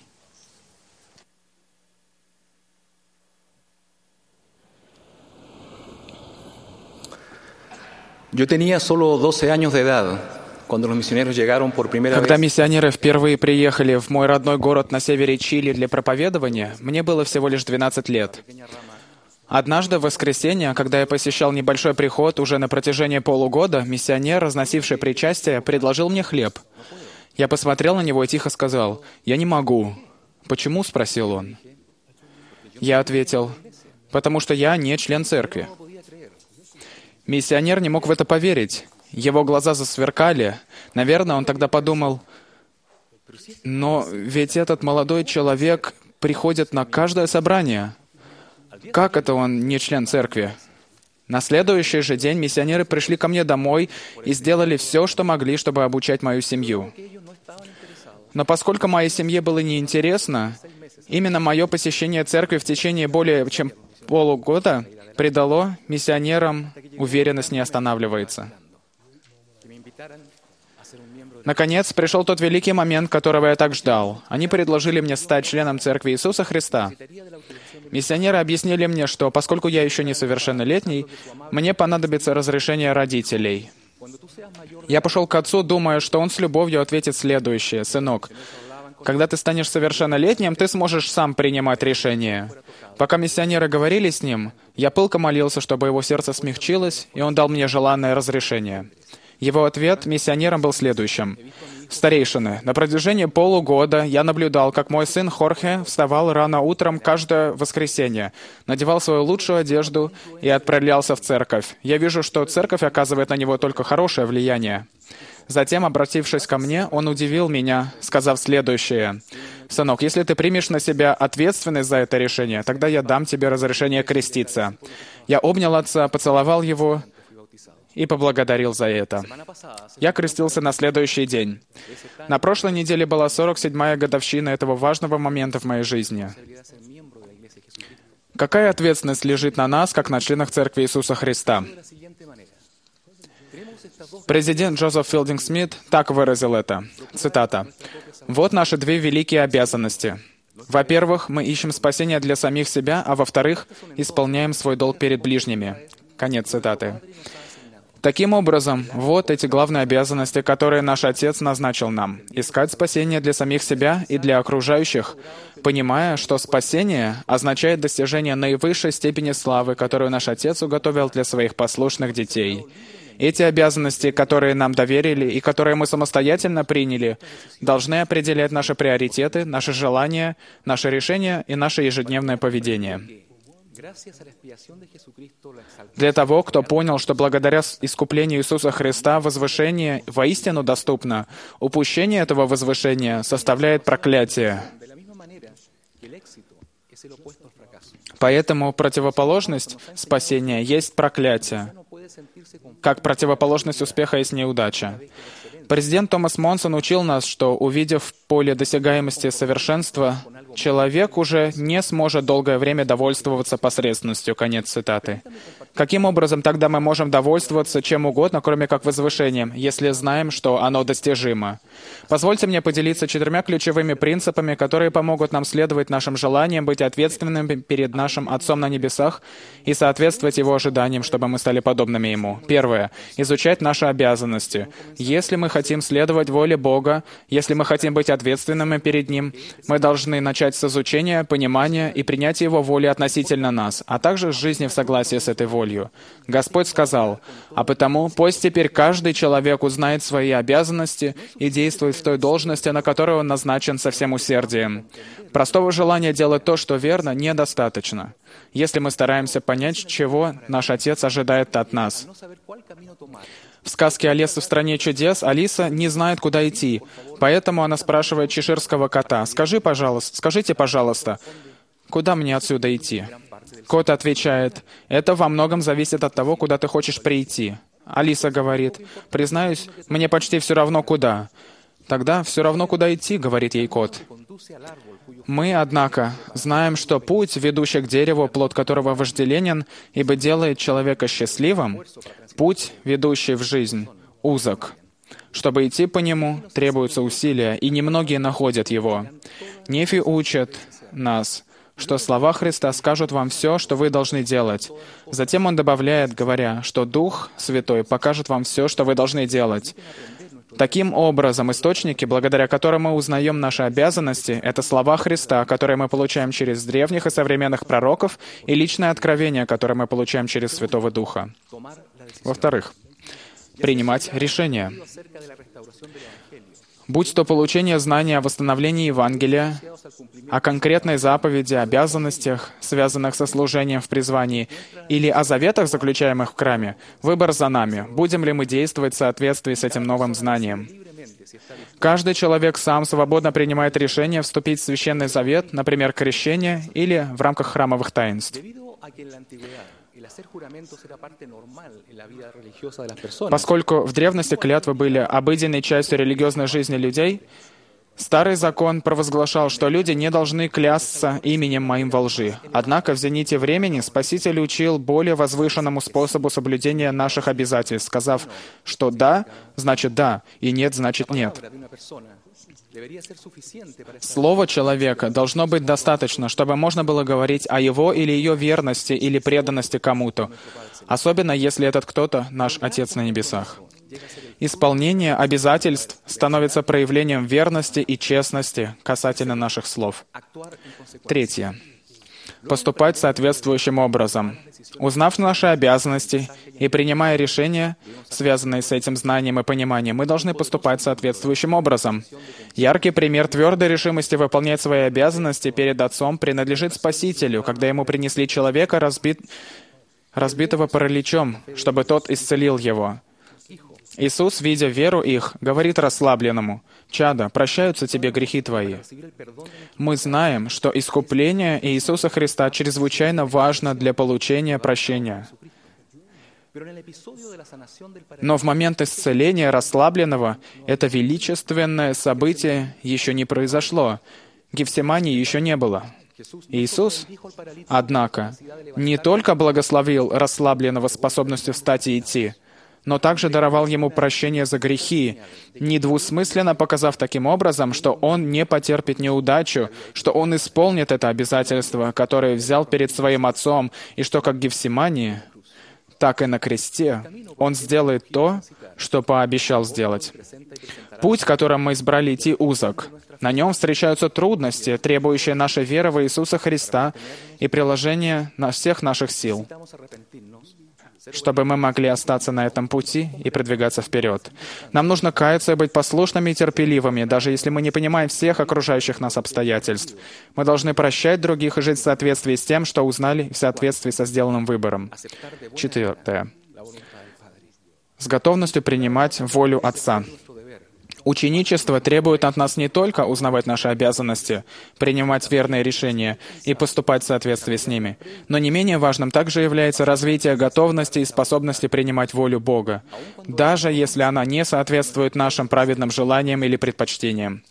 Yo tenía solo 12 años de edad cuando los misioneros llegaron por primera Когда vez. миссионеры впервые приехали в мой родной город на севере Чили для проповедования, мне было всего лишь 12 лет. Однажды в воскресенье, когда я посещал небольшой приход уже на протяжении полугода, миссионер, разносивший причастие, предложил мне хлеб. Я посмотрел на него и тихо сказал: «Я не могу». «Почему?» — спросил он. Я ответил: «Потому что я не член церкви». Миссионер не мог в это поверить. Его глаза засверкали. Наверное, он тогда подумал: «Но ведь этот молодой человек приходит на каждое собрание. Как это он не член церкви?» На следующий же день миссионеры пришли ко мне домой и сделали все, что могли, чтобы обучать мою семью. Но поскольку моей семье было неинтересно, именно мое посещение церкви в течение более чем полугода придало миссионерам уверенность не останавливается. Наконец, пришел тот великий момент, которого я так ждал. Они предложили мне стать членом Церкви Иисуса Христа. Миссионеры объяснили мне, что поскольку я еще несовершеннолетний, мне понадобится разрешение родителей. Я пошел к отцу, думая, что он с любовью ответит следующее: «Сынок, когда ты станешь совершеннолетним, ты сможешь сам принимать решения». Пока миссионеры говорили с ним, я пылко молился, чтобы его сердце смягчилось, и он дал мне желанное разрешение. Его ответ миссионерам был следующим: «Старейшины, на протяжении полугода я наблюдал, как мой сын Хорхе вставал рано утром каждое воскресенье, надевал свою лучшую одежду и отправлялся в церковь. Я вижу, что церковь оказывает на него только хорошее влияние». Затем, обратившись ко мне, он удивил меня, сказав следующее: «Сынок, если ты примешь на себя ответственность за это решение, тогда я дам тебе разрешение креститься». Я обнял отца, поцеловал его и поблагодарил за это. Я крестился на следующий день. На прошлой неделе была 47-я годовщина этого важного момента в моей жизни. Какая ответственность лежит на нас, как на членах Церкви Иисуса Христа? Президент Джозеф Филдинг Смит так выразил это. Цитата: «Вот наши две великие обязанности. Во-первых, мы ищем спасения для самих себя, а во-вторых, исполняем свой долг перед ближними». Конец цитаты. Таким образом, вот эти главные обязанности, которые наш Отец назначил нам. Искать спасение для самих себя и для окружающих, понимая, что спасение означает достижение наивысшей степени славы, которую наш Отец уготовил для своих послушных детей. Эти обязанности, которые нам доверили и которые мы самостоятельно приняли, должны определять наши приоритеты, наши желания, наши решения и наше ежедневное поведение. Для того, кто понял, что благодаря искуплению Иисуса Христа возвышение воистину доступно, упущение этого возвышения составляет проклятие. Поэтому противоположность спасения есть проклятие, как противоположность успеха есть неудача. Президент Томас Монсон учил нас, что, увидев поле досягаемости совершенства, человек уже не сможет долгое время довольствоваться посредственностью. Конец цитаты. Каким образом тогда мы можем довольствоваться чем угодно, кроме как возвышением, если знаем, что оно достижимо? Позвольте мне поделиться 4 ключевыми принципами, которые помогут нам следовать нашим желаниям, быть ответственными перед нашим Отцом на небесах и соответствовать Его ожиданиям, чтобы мы стали подобными Ему. Первое. Изучать наши обязанности. Если мы хотим следовать воле Бога, если мы хотим быть ответственными перед Ним, мы должны начать с изучения, понимания и принятия Его воли относительно нас, а также с жизни в согласии с этой волей. Господь сказал: «А потому пусть теперь каждый человек узнает свои обязанности и действует в той должности, на которую он назначен со всем усердием». Простого желания делать то, что верно, недостаточно, если мы стараемся понять, чего наш Отец ожидает от нас. В сказке «Алиса в стране чудес» Алиса не знает, куда идти, поэтому она спрашивает чеширского кота: скажите, пожалуйста, куда мне отсюда идти?» Кот отвечает: «Это во многом зависит от того, куда ты хочешь прийти». Алиса говорит: «Признаюсь, мне почти все равно куда». «Тогда все равно, куда идти», — говорит ей кот. Мы, однако, знаем, что путь, ведущий к дереву, плод которого вожделенен, ибо делает человека счастливым, путь, ведущий в жизнь, узок. Чтобы идти по нему, требуются усилия, и немногие находят его. Нефи учит нас, что слова Христа скажут вам все, что вы должны делать. Затем он добавляет, говоря, что Дух Святой покажет вам все, что вы должны делать. Таким образом, источники, благодаря которым мы узнаем наши обязанности, это слова Христа, которые мы получаем через древних и современных пророков, и личное откровение, которое мы получаем через Святого Духа. Во-вторых, принимать решения. Будь то получение знания о восстановлении Евангелия, о конкретной заповеди, обязанностях, связанных со служением в призвании, или о заветах, заключаемых в храме, выбор за нами, будем ли мы действовать в соответствии с этим новым знанием. Каждый человек сам свободно принимает решение вступить в Священный Завет, например, крещение или в рамках храмовых таинств. Поскольку в древности клятвы были обыденной частью религиозной жизни людей, Старый закон провозглашал, что люди не должны клясться именем моим во лжи. Однако в зените времени Спаситель учил более возвышенному способу соблюдения наших обязательств, сказав, что «да» значит «да» и «нет» значит «нет». Слово человека должно быть достаточно, чтобы можно было говорить о его или ее верности или преданности кому-то, особенно если этот кто-то наш Отец на небесах. Исполнение обязательств становится проявлением верности и честности касательно наших слов. Третье. Поступать соответствующим образом. Узнав наши обязанности и принимая решения, связанные с этим знанием и пониманием, мы должны поступать соответствующим образом. Яркий пример твердой решимости выполнять свои обязанности перед Отцом принадлежит Спасителю, когда ему принесли человека, разбитого параличом, чтобы тот исцелил его. Иисус, видя веру их, говорит расслабленному: «Чадо, прощаются тебе грехи твои». Мы знаем, что искупление Иисуса Христа чрезвычайно важно для получения прощения. Но в момент исцеления расслабленного это величественное событие еще не произошло. Гефсимании еще не было. Иисус, однако, не только благословил расслабленного способностью встать и идти, но также даровал ему прощение за грехи, недвусмысленно показав таким образом, что он не потерпит неудачу, что он исполнит это обязательство, которое взял перед своим Отцом, и что как в Гефсимании, так и на кресте он сделает то, что пообещал сделать. Путь, которым мы избрали идти, узок. На нем встречаются трудности, требующие нашей веры в Иисуса Христа и приложения всех наших сил, чтобы мы могли остаться на этом пути и продвигаться вперед. Нам нужно каяться и быть послушными и терпеливыми, даже если мы не понимаем всех окружающих нас обстоятельств. Мы должны прощать других и жить в соответствии с тем, что узнали, в соответствии со сделанным выбором. 4. С готовностью принимать волю Отца. Ученичество требует от нас не только узнавать наши обязанности, принимать верные решения и поступать в соответствии с ними, но не менее важным также является развитие готовности и способности принимать волю Бога, даже если она не соответствует нашим праведным желаниям или предпочтениям.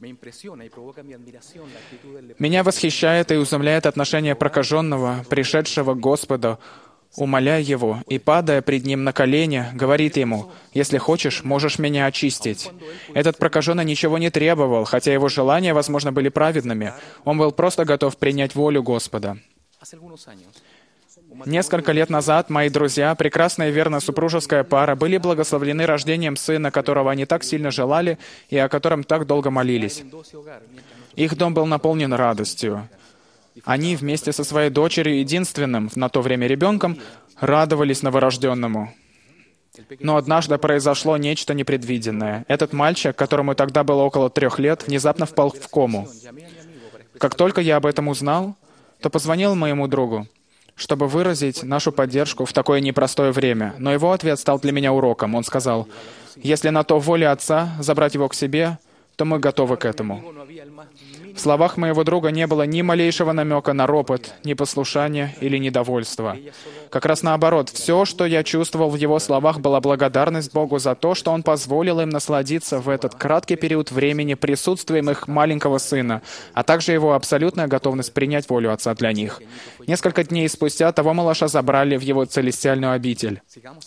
Меня восхищает и изумляет отношение прокаженного, пришедшего к Господу, умоляя Его и, падая пред Ним на колени, говорит Ему: «Если хочешь, можешь меня очистить». Этот прокаженный ничего не требовал, хотя его желания, возможно, были праведными. Он был просто готов принять волю Господа. Несколько лет назад мои друзья, прекрасная и верная супружеская пара, были благословлены рождением сына, которого они так сильно желали и о котором так долго молились. Их дом был наполнен радостью. Они вместе со своей дочерью, единственным на то время ребенком, радовались новорожденному. Но однажды произошло нечто непредвиденное. Этот мальчик, которому тогда было около 3 лет, внезапно впал в кому. Как только я об этом узнал, то позвонил моему другу, чтобы выразить нашу поддержку в такое непростое время. Но его ответ стал для меня уроком. Он сказал: «Если на то воля Отца забрать его к себе, то мы готовы к этому». В словах моего друга не было ни малейшего намека на ропот, непослушание или недовольство. Как раз наоборот, все, что я чувствовал в его словах, была благодарность Богу за то, что Он позволил им насладиться в этот краткий период времени присутствием их маленького сына, а также его абсолютная готовность принять волю Отца для них. Несколько дней спустя того малыша забрали в его целестиальную обитель.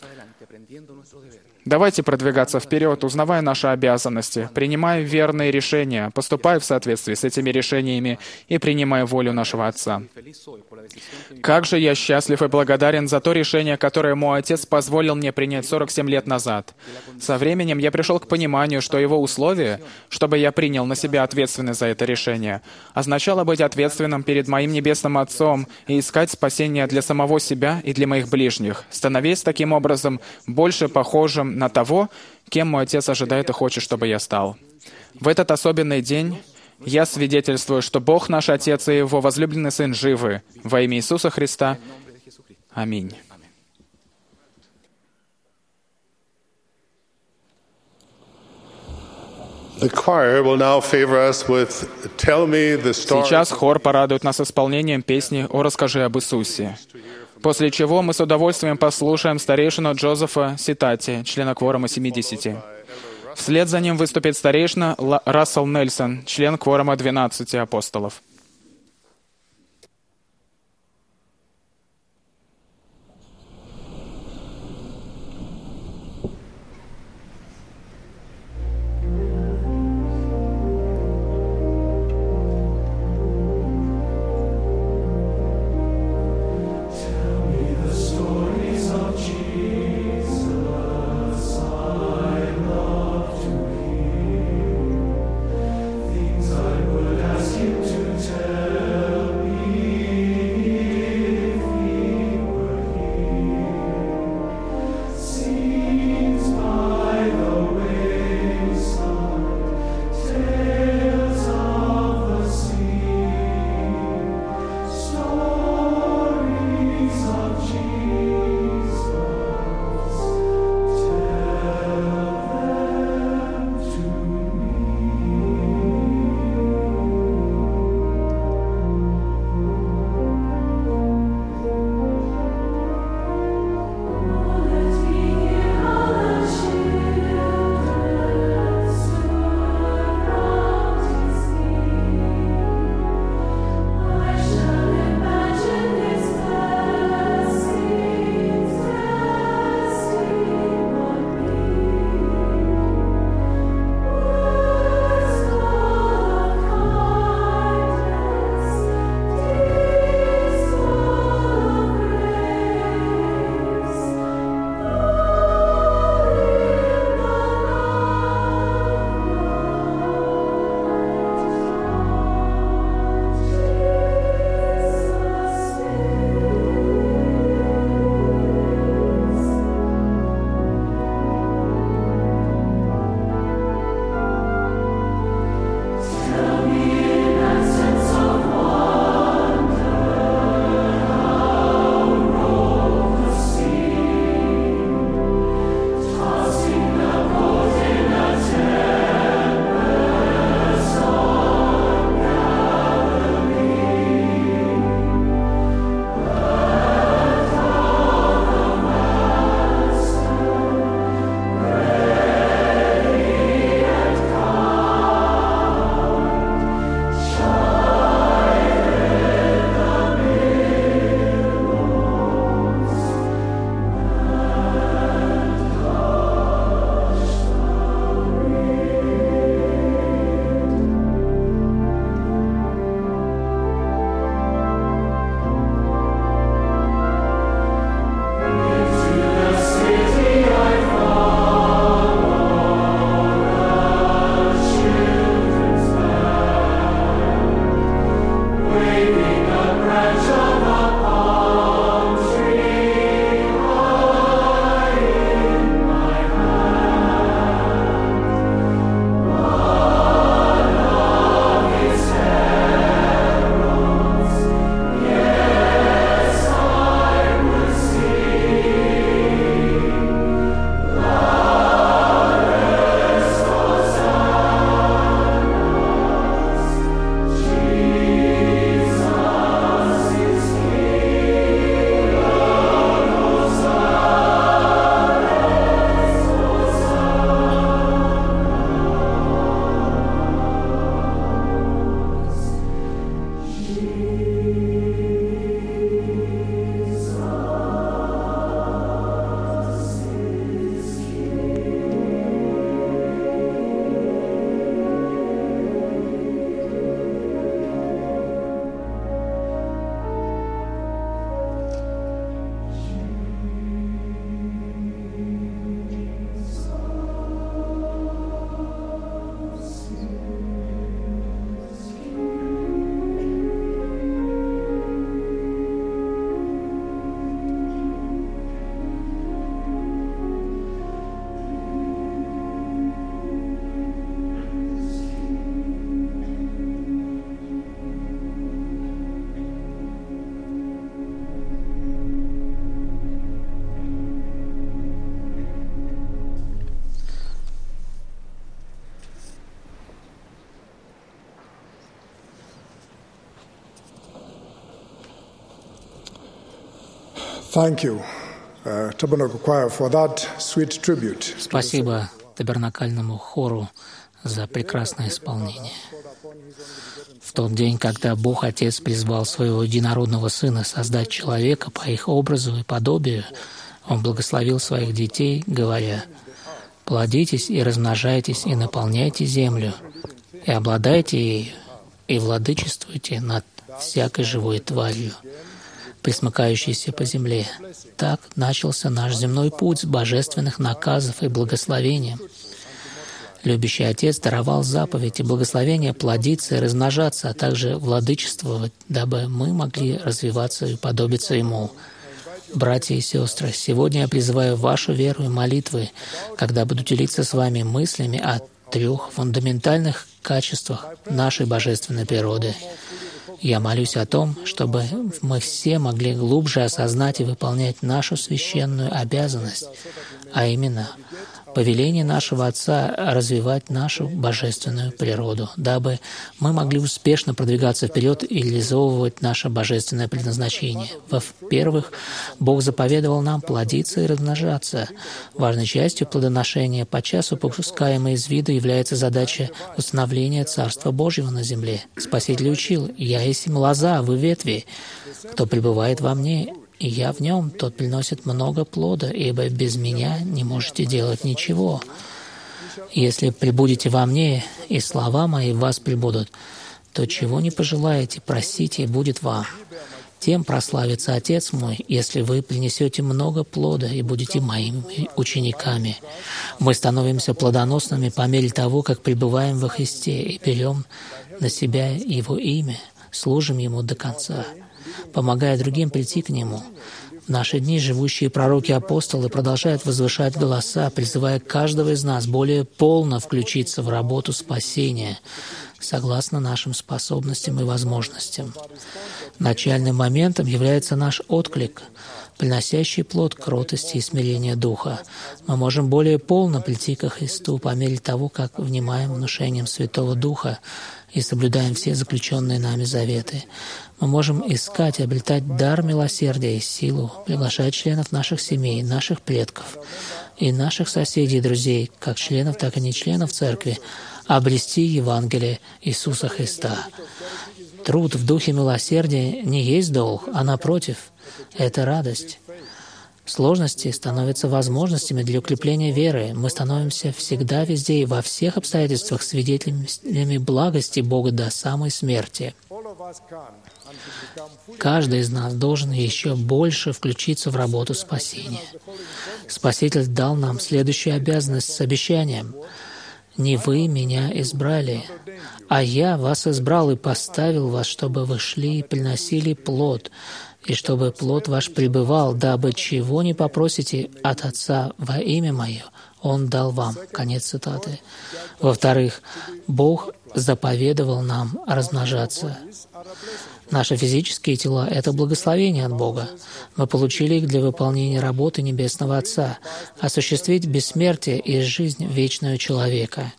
Давайте продвигаться вперед, узнавая наши обязанности, принимая верные решения, поступая в соответствии с этими решениями и принимая волю нашего Отца. Как же я счастлив и благодарен за то решение, которое мой Отец позволил мне принять 47 лет назад. Со временем я пришел к пониманию, что его условие, чтобы я принял на себя ответственность за это решение, означало быть ответственным перед моим Небесным Отцом и искать спасение для самого себя и для моих ближних, становясь таким образом больше похожим на того, кем мой Отец ожидает и хочет, чтобы я стал. В этот особенный день я свидетельствую, что Бог наш Отец и Его возлюбленный Сын живы. Во имя Иисуса Христа. Аминь. Сейчас хор порадует нас исполнением песни «О, расскажи об Иисусе». После чего мы с удовольствием послушаем старейшину Джозефа Ситати, члена кворума 70. Вслед за ним выступит старейшина Рассел Нельсон, член кворума 12 апостолов. To Спасибо табернакальному хору за прекрасное исполнение. В тот день, когда Бог Отец призвал Своего единородного Сына создать человека по их образу и подобию, Он благословил Своих детей, говоря: «Плодитесь и размножайтесь, и наполняйте землю, и обладайте ею, и владычествуйте над всякой живой тварью, пресмыкающейся по земле». Так начался наш земной путь с божественных наказов и благословения. Любящий Отец даровал заповедь и благословение плодиться и размножаться, а также владычествовать, дабы мы могли развиваться и уподобиться Ему. Братья и сестры, сегодня я призываю вашу веру и молитвы, когда буду делиться с вами мыслями о 3 фундаментальных качествах нашей божественной природы. Я молюсь о том, чтобы мы все могли глубже осознать и выполнять нашу священную обязанность, а именно повеление нашего Отца развивать нашу божественную природу, дабы мы могли успешно продвигаться вперед и реализовывать наше божественное предназначение. Во-первых, Бог заповедовал нам плодиться и размножаться. Важной частью плодоношения, подчас упускаемой из виду, является задача установления Царства Божьего на земле. Спаситель учил: «Я есть лоза, а вы ветви. Кто пребывает во мне, и я в нем, тот приносит много плода, ибо без меня не можете делать ничего. Если пребудете во мне, и слова мои в вас пребудут, то чего не пожелаете, просите, и будет вам. Тем прославится Отец мой, если вы принесете много плода и будете моими учениками». Мы становимся плодоносными по мере того, как пребываем во Христе и берем на себя Его имя, служим Ему до конца, помогая другим прийти к Нему. В наши дни живущие пророки-апостолы продолжают возвышать голоса, призывая каждого из нас более полно включиться в работу спасения, согласно нашим способностям и возможностям. Начальным моментом является наш отклик, приносящий плод кротости и смирения духа. Мы можем более полно прийти ко Христу по мере того, как внимаем внушением Святого Духа и соблюдаем все заключенные нами заветы. Мы можем искать и обретать дар милосердия и силу, приглашать членов наших семей, наших предков и наших соседей и друзей, как членов, так и не членов Церкви, обрести Евангелие Иисуса Христа. Труд в духе милосердия не есть долг, а напротив, это радость. Сложности становятся возможностями для укрепления веры. Мы становимся всегда, везде и во всех обстоятельствах свидетелями благости Бога до самой смерти. Каждый из нас должен еще больше включиться в работу спасения. Спаситель дал нам следующую обязанность с обещанием: «Не вы меня избрали, а я вас избрал и поставил вас, чтобы вы шли и приносили плод, и чтобы плод ваш пребывал, дабы чего не попросите от Отца во имя Мое, Он дал вам». Конец цитаты. Во-вторых, Бог заповедовал нам размножаться. Наши физические тела — это благословение от Бога. Мы получили их для выполнения работы Небесного Отца, осуществить бессмертие и жизнь вечного человека.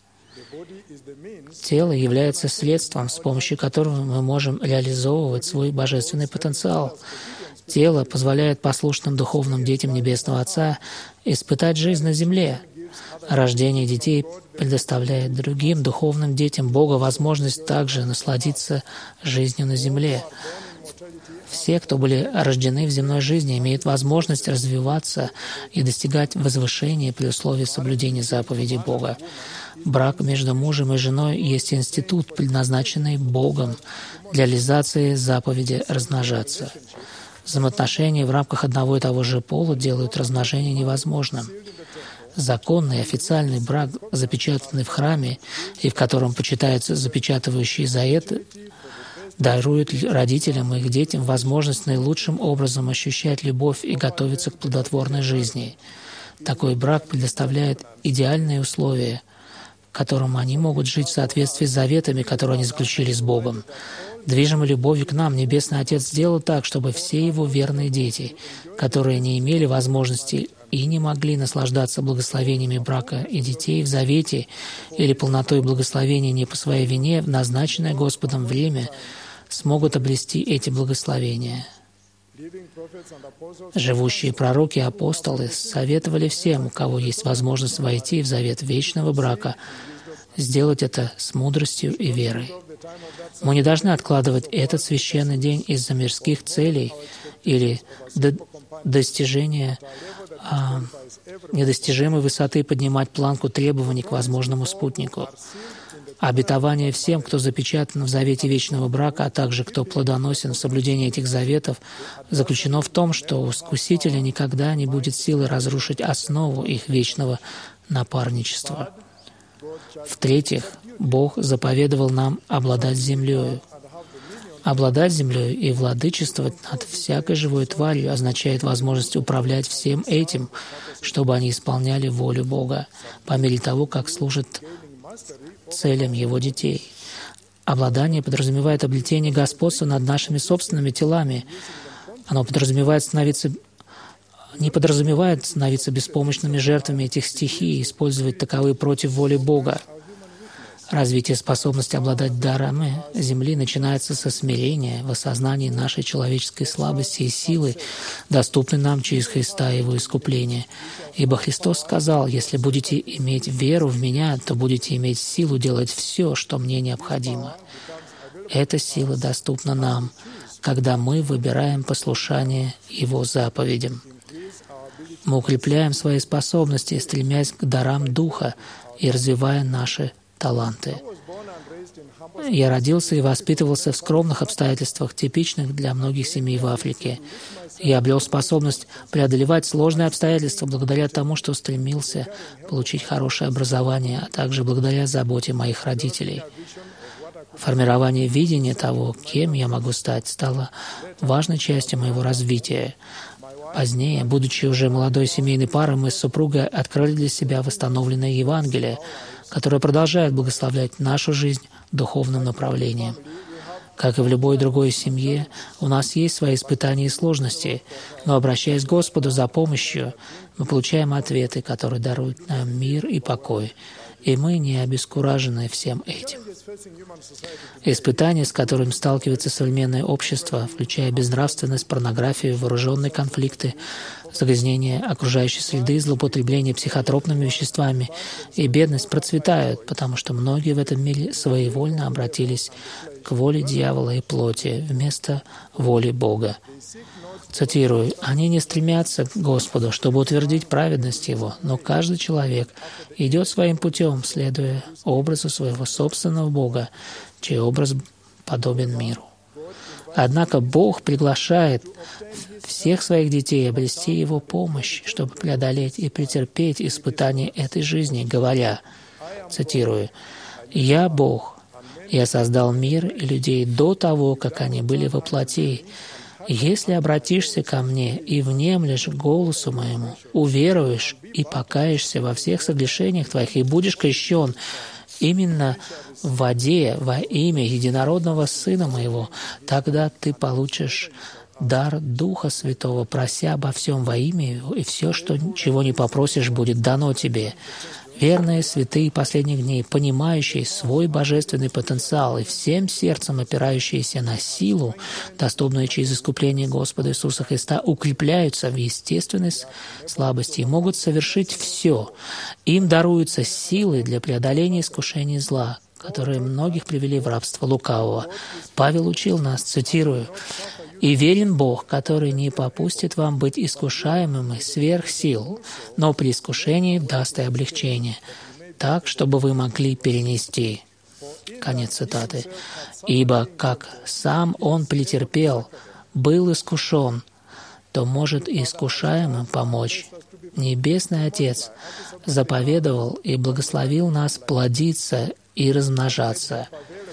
Тело является средством, с помощью которого мы можем реализовывать свой божественный потенциал. Тело позволяет послушным духовным детям Небесного Отца испытать жизнь на земле. Рождение детей предоставляет другим духовным детям Бога возможность также насладиться жизнью на земле. Все, кто были рождены в земной жизни, имеют возможность развиваться и достигать возвышения при условии соблюдения заповедей Бога. Брак между мужем и женой есть институт, предназначенный Богом для реализации заповеди размножаться. Взаимоотношения в рамках одного и того же пола делают размножение невозможным. Законный официальный брак, запечатанный в храме и в котором почитаются запечатывающие заветы, дарует родителям и их детям возможность наилучшим образом ощущать любовь и готовиться к плодотворной жизни. Такой брак предоставляет идеальные условия, в котором они могут жить в соответствии с заветами, которые они заключили с Богом. Движимый любовью к нам, Небесный Отец сделал так, чтобы все Его верные дети, которые не имели возможности и не могли наслаждаться благословениями брака и детей в завете или полнотой благословения не по своей вине в назначенное Господом время, смогут обрести эти благословения. Живущие пророки и апостолы советовали всем, у кого есть возможность войти в завет вечного брака, сделать это с мудростью и верой. Мы не должны откладывать этот священный день из-за мирских целей или достижения недостижимой высоты поднимать планку требований к возможному спутнику. Обетование всем, кто запечатан в завете вечного брака, а также кто плодоносен в соблюдении этих заветов, заключено в том, что у искусителя никогда не будет силы разрушить основу их вечного напарничества. В-третьих, Бог заповедовал нам обладать землею. Обладать землей и владычествовать над всякой живой тварью означает возможность управлять всем этим, чтобы они исполняли волю Бога по мере того, как служат целям Его детей. Обладание подразумевает обретение господства над нашими собственными телами. Оно не подразумевает становиться беспомощными жертвами этих стихий и использовать таковые против воли Бога. Развитие способности обладать дарами Земли начинается со смирения в осознании нашей человеческой слабости и силы, доступной нам через Христа и Его искупление. Ибо Христос сказал: «Если будете иметь веру в Меня, то будете иметь силу делать все, что мне необходимо». Эта сила доступна нам, когда мы выбираем послушание Его заповедям. Мы укрепляем свои способности, стремясь к дарам Духа и развивая наши таланты. Я родился и воспитывался в скромных обстоятельствах, типичных для многих семей в Африке. Я обрел способность преодолевать сложные обстоятельства благодаря тому, что стремился получить хорошее образование, а также благодаря заботе моих родителей. Формирование видения того, кем я могу стать, стало важной частью моего развития. Позднее, будучи уже молодой семейной парой, мы с супругой открыли для себя восстановленное Евангелие, которое продолжает благословлять нашу жизнь духовным направлением. Как и в любой другой семье, у нас есть свои испытания и сложности, но, обращаясь к Господу за помощью, мы получаем ответы, которые даруют нам мир и покой, и мы не обескуражены всем этим. Испытания, с которыми сталкивается современное общество, включая безнравственность, порнографию, вооруженные конфликты, загрязнение окружающей среды, злоупотребление психотропными веществами и бедность процветают, потому что многие в этом мире своевольно обратились к воле дьявола и плоти вместо воли Бога. Цитирую: «Они не стремятся к Господу, чтобы утвердить праведность Его, но каждый человек идет своим путем, следуя образу своего собственного Бога, чей образ подобен миру». Однако Бог приглашает всех своих детей обрести Его помощь, чтобы преодолеть и претерпеть испытания этой жизни, говоря, цитирую: «Я Бог, я создал мир и людей до того, как они были во плоти. Если обратишься ко Мне и внемлешь голосу Моему, уверуешь и покаешься во всех согрешениях твоих, и будешь крещен именно в воде во имя единородного Сына Моего, тогда ты получишь дар Духа Святого, прося обо всем во имя Его, и все, чего не попросишь, будет дано тебе». Верные святые последних дней, понимающие свой божественный потенциал и всем сердцем опирающиеся на силу, доступную через искупление Господа Иисуса Христа, укрепляются в естественной слабости и могут совершить все. Им даруются силы для преодоления искушений зла, которые многих привели в рабство лукавого. Павел учил нас, цитирую: «И верен Бог, который не попустит вам быть искушаемыми сверх сил, но при искушении даст и облегчение, так, чтобы вы могли перенести». Конец цитаты. «Ибо как сам Он претерпел, был искушен, то может и искушаемым помочь. Небесный Отец заповедовал и благословил нас плодиться и размножаться,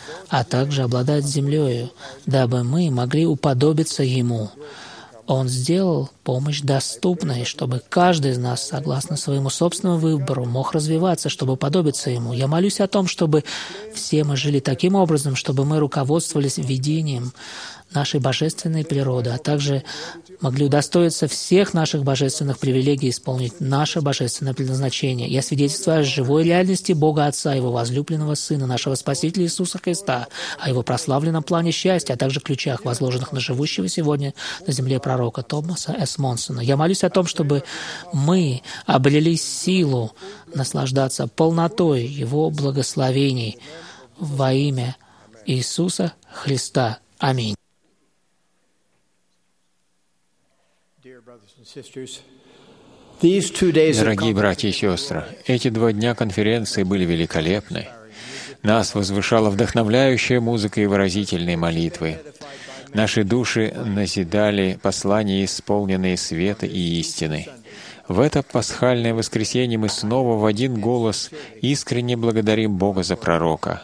а также обладать землею, дабы мы могли уподобиться Ему. Он сделал помощь доступной, чтобы каждый из нас, согласно своему собственному выбору, мог развиваться, чтобы уподобиться Ему. Я молюсь о том, чтобы все мы жили таким образом, чтобы мы руководствовались видением нашей божественной природы, а также могли удостоиться всех наших божественных привилегий и исполнить наше божественное предназначение. Я свидетельствую о живой реальности Бога Отца, Его возлюбленного Сына, нашего Спасителя Иисуса Христа, о Его прославленном плане счастья, а также ключах, возложенных на живущего сегодня на земле пророка Томаса С. Монсона. Я молюсь о том, чтобы мы обрели силу наслаждаться полнотой Его благословений во имя Иисуса Христа. Аминь. Дорогие братья и сестры, эти 2 дня конференции были великолепны. Нас возвышала вдохновляющая музыка и выразительные молитвы. Наши души назидали послания, исполненные света и истины. В это пасхальное воскресенье мы снова в один голос искренне благодарим Бога за пророка.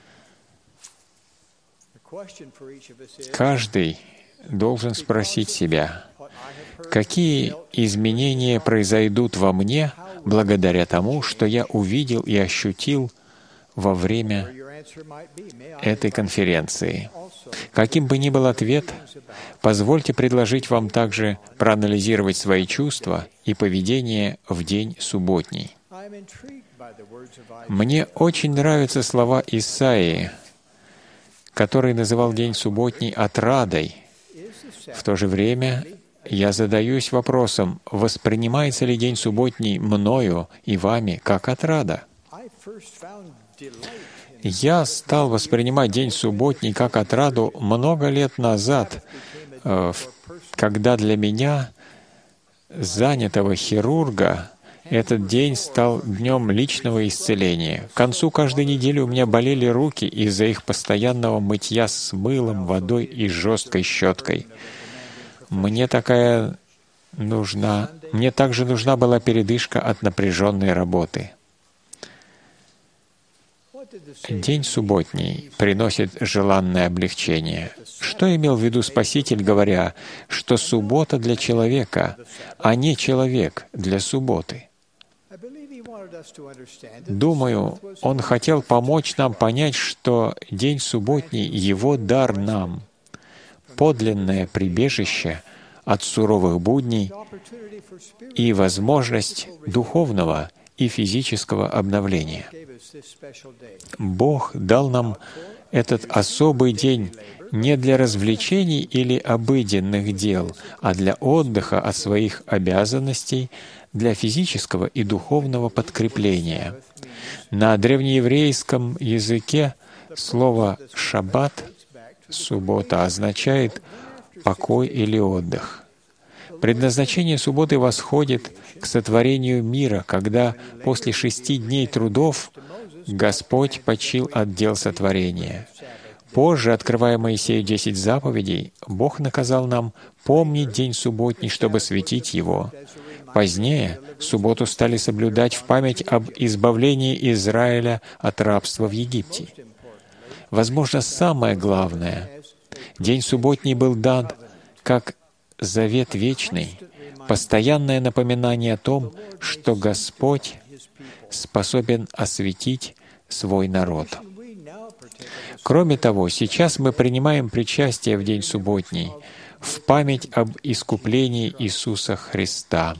Каждый должен спросить себя, какие изменения произойдут во мне благодаря тому, что я увидел и ощутил во время этой конференции. Каким бы ни был ответ, позвольте предложить вам также проанализировать свои чувства и поведение в день субботний. Мне очень нравятся слова Исаии, который называл день субботний отрадой. В то же время я задаюсь вопросом, воспринимается ли день субботний мною и вами как отрада? Я стал воспринимать день субботний как отраду много лет назад, когда для меня, занятого хирурга, этот день стал днем личного исцеления. К концу каждой недели у меня болели руки из-за их постоянного мытья с мылом, водой и жесткой щеткой. Мне также нужна была передышка от напряженной работы. День субботний приносит желанное облегчение. Что имел в виду Спаситель, говоря, что суббота для человека, а не человек для субботы? Думаю, Он хотел помочь нам понять, что день субботний — Его дар нам, подлинное прибежище от суровых будней и возможность духовного и физического обновления. Бог дал нам этот особый день не для развлечений или обыденных дел, а для отдыха от своих обязанностей, для физического и духовного подкрепления. На древнееврейском языке слово «шаббат» — «суббота» означает «покой» или «отдых». Предназначение субботы восходит к сотворению мира, когда после 6 дней трудов Господь почил от дел сотворения. Позже, открывая Моисею 10 заповедей, Бог наказал нам помнить день субботний, чтобы светить его. Позднее субботу стали соблюдать в память об избавлении Израиля от рабства в Египте. Возможно, самое главное, день субботний был дан как завет вечный, постоянное напоминание о том, что Господь способен осветить свой народ. Кроме того, сейчас мы принимаем причастие в день субботний в память об искуплении Иисуса Христа.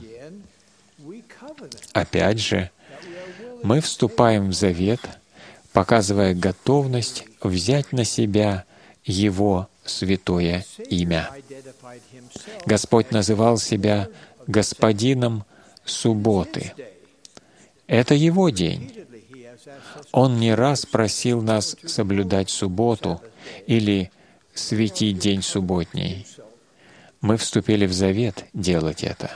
Опять же, мы вступаем в завет, показывая готовность взять на себя Его святое имя. Господь называл себя Господином субботы. Это Его день. Он не раз просил нас соблюдать субботу или светить день субботний. Мы вступили в завет делать это.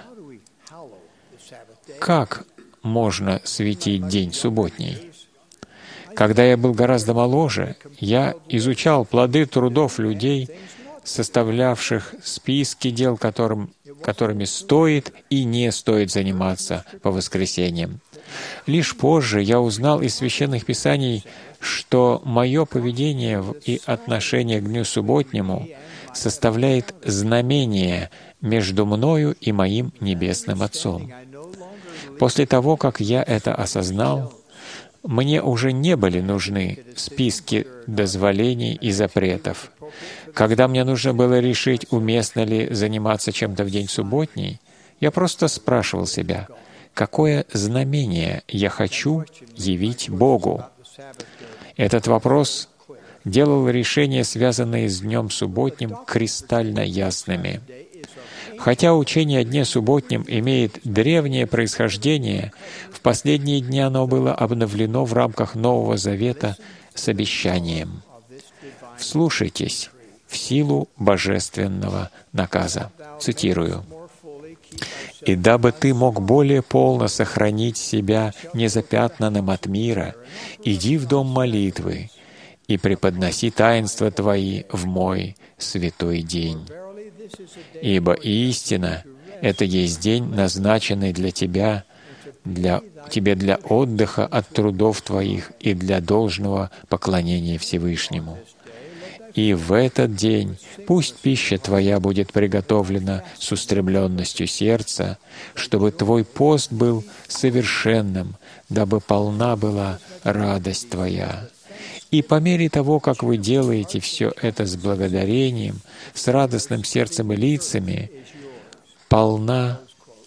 Как можно светить день субботний? Когда я был гораздо моложе, я изучал плоды трудов людей, составлявших списки дел, которыми стоит и не стоит заниматься по воскресеньям. Лишь позже я узнал из Священных Писаний, что мое поведение и отношение к дню субботнему составляет знамение между мною и моим Небесным Отцом. После того, как я это осознал, мне уже не были нужны списки дозволений и запретов. Когда мне нужно было решить, уместно ли заниматься чем-то в день субботний, я просто спрашивал себя, какое знамение я хочу явить Богу. Этот вопрос делал решения, связанные с днем субботним, кристально ясными. Хотя учение о дне субботнем имеет древнее происхождение, в последние дни оно было обновлено в рамках Нового Завета с обещанием. Вслушайтесь в силу божественного наказа. Цитирую. «И дабы ты мог более полно сохранить себя незапятнанным от мира, иди в дом молитвы и преподноси таинства твои в мой святой день. Ибо истина — это есть день, назначенный для тебя, для отдыха от трудов твоих и для должного поклонения Всевышнему. И в этот день пусть пища твоя будет приготовлена с устремленностью сердца, чтобы твой пост был совершенным, дабы полна была радость твоя. И по мере того, как вы делаете все это с благодарением, с радостным сердцем и лицами, полнота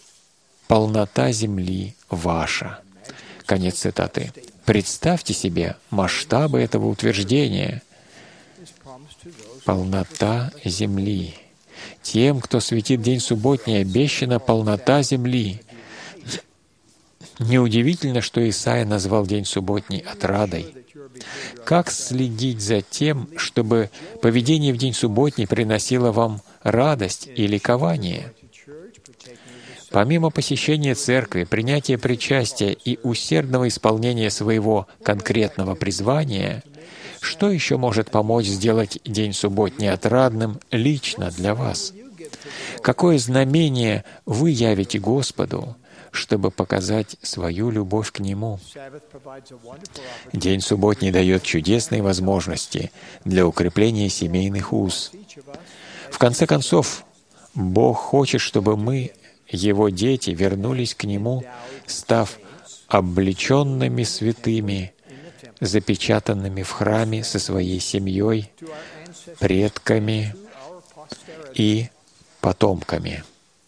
земли ваша». Конец цитаты. Представьте себе масштабы этого утверждения. Полнота земли. Тем, кто светит день субботний, обещана полнота земли. Неудивительно, что Исаия назвал день субботний отрадой. Как следить за тем, чтобы поведение в день субботний приносило вам радость и ликование? Помимо посещения церкви, принятия причастия и усердного исполнения своего конкретного призвания, что еще может помочь сделать день субботний отрадным лично для вас? Какое знамение вы явите Господу, чтобы показать свою любовь к Нему? День субботний дает чудесные возможности для укрепления семейных уз. В конце концов, Бог хочет, чтобы мы, Его дети, вернулись к Нему, став облеченными святыми, запечатанными в храме со своей семьей, предками и потомками.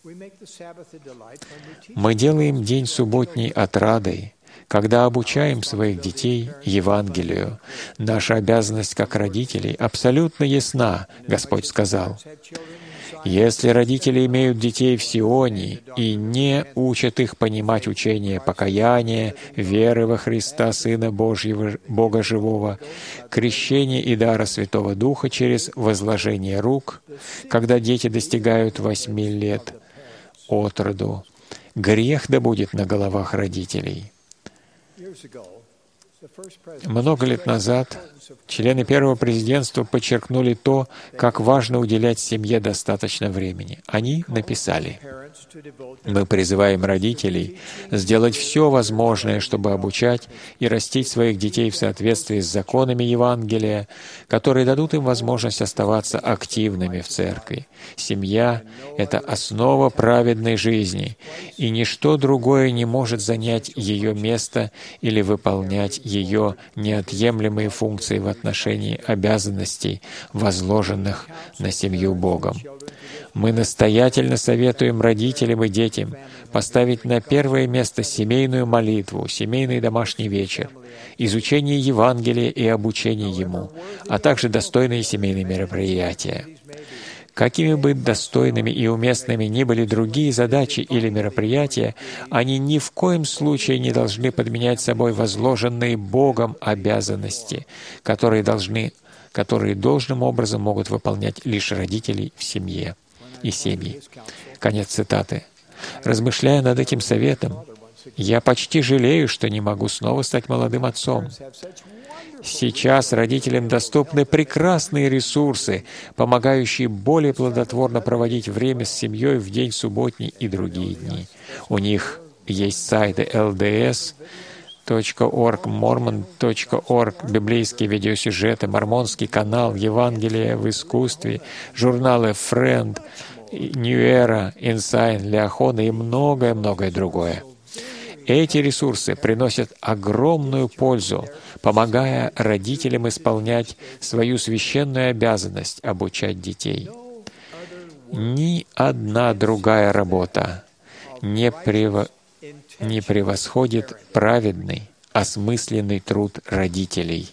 Мы делаем день субботний отрадой, когда обучаем своих детей Евангелию. Наша обязанность как родителей абсолютно ясна, Господь сказал. Если родители имеют детей в Сионе и не учат их понимать учение покаяния, веры во Христа, Сына Божьего, Бога Живого, крещения и дара Святого Духа через возложение рук, когда дети достигают 8 лет от роду, грех да будет на головах родителей. Много лет назад члены первого президентства подчеркнули то, как важно уделять семье достаточно времени. Они написали: «Мы призываем родителей сделать все возможное, чтобы обучать и растить своих детей в соответствии с законами Евангелия, которые дадут им возможность оставаться активными в церкви. Семья — это основа праведной жизни, и ничто другое не может занять ее место или выполнять ее неотъемлемые функции в отношении обязанностей, возложенных на семью Богом. Мы настоятельно советуем родителям и детям поставить на первое место семейную молитву, семейный домашний вечер, изучение Евангелия и обучение ему, а также достойные семейные мероприятия. Какими бы достойными и уместными ни были другие задачи или мероприятия, они ни в коем случае не должны подменять собой возложенные Богом обязанности, которые должным образом могут выполнять лишь родители в семье и семьи». Конец цитаты. Размышляя над этим советом, я почти жалею, что не могу снова стать молодым отцом. Сейчас родителям доступны прекрасные ресурсы, помогающие более плодотворно проводить время с семьей в день субботний и другие дни. У них есть сайты LDS.org, Mormon.org, библейские видеосюжеты, мормонский канал, Евангелие в искусстве, журналы Friend, New Era, Insign, Леохона и многое-многое другое. Эти ресурсы приносят огромную пользу, помогая родителям исполнять свою священную обязанность обучать детей. Ни одна другая работа не превосходит праведный, осмысленный труд родителей.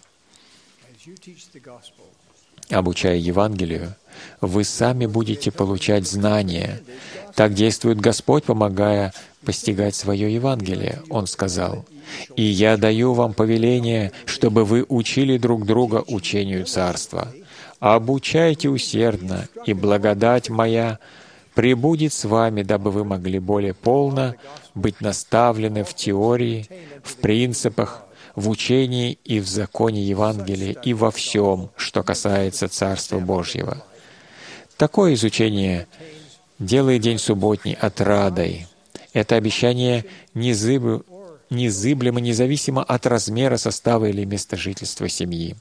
Обучая Евангелию, вы сами будете получать знания. Так действует Господь, помогая постигать свое Евангелие. Он сказал: «И я даю вам повеление, чтобы вы учили друг друга учению Царства. Обучайте усердно, и благодать моя пребудет с вами, дабы вы могли более полно быть наставлены в теории, в принципах, в учении и в законе Евангелия и во всем, что касается Царства Божьего». Такое изучение делает день субботний отрадой. Это обещание незыблемо, независимо от размера, состава или места жительства семьи.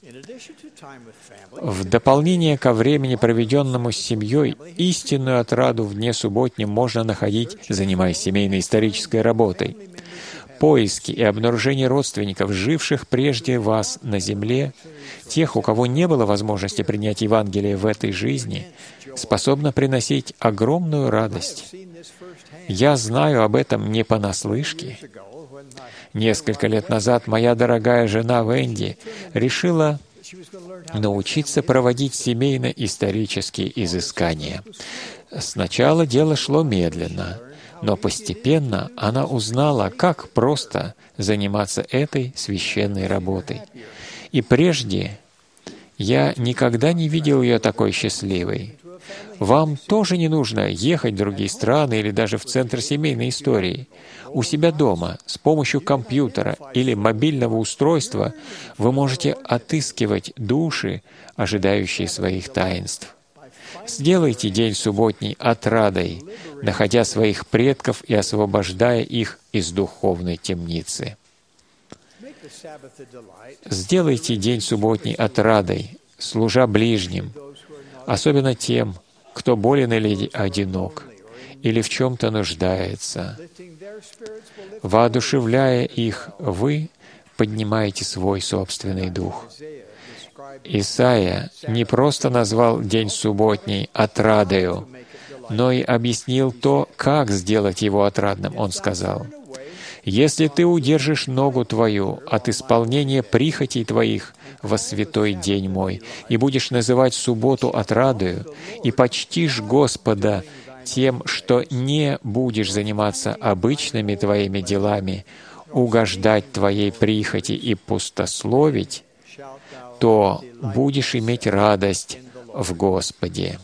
В дополнение ко времени, проведенному с семьей, истинную отраду в дне субботнем можно находить, занимаясь семейной исторической работой. Поиски и обнаружение родственников, живших прежде вас на земле, тех, у кого не было возможности принять Евангелие в этой жизни, способно приносить огромную радость. Я знаю об этом не понаслышке. Несколько лет назад моя дорогая жена Венди решила научиться проводить семейно-исторические изыскания. Сначала дело шло медленно, но постепенно она узнала, как просто заниматься этой священной работой. И прежде я никогда не видел ее такой счастливой. Вам тоже не нужно ехать в другие страны или даже в центр семейной истории. У себя дома, с помощью компьютера или мобильного устройства, вы можете отыскивать души, ожидающие своих таинств. Сделайте день субботний отрадой, находя своих предков и освобождая их из духовной темницы. Сделайте день субботний отрадой, служа ближним, особенно тем, кто болен или одинок, или в чем-то нуждается. Воодушевляя их, вы поднимаете свой собственный дух. Исайя не просто назвал день субботний отрадою, но и объяснил то, как сделать его отрадным. Он сказал: «Если ты удержишь ногу твою от исполнения прихотей твоих во святой день мой, и будешь называть субботу отрадою, и почтишь Господа тем, что не будешь заниматься обычными твоими делами, угождать твоей прихоти и пустословить, то будешь иметь радость в Господе».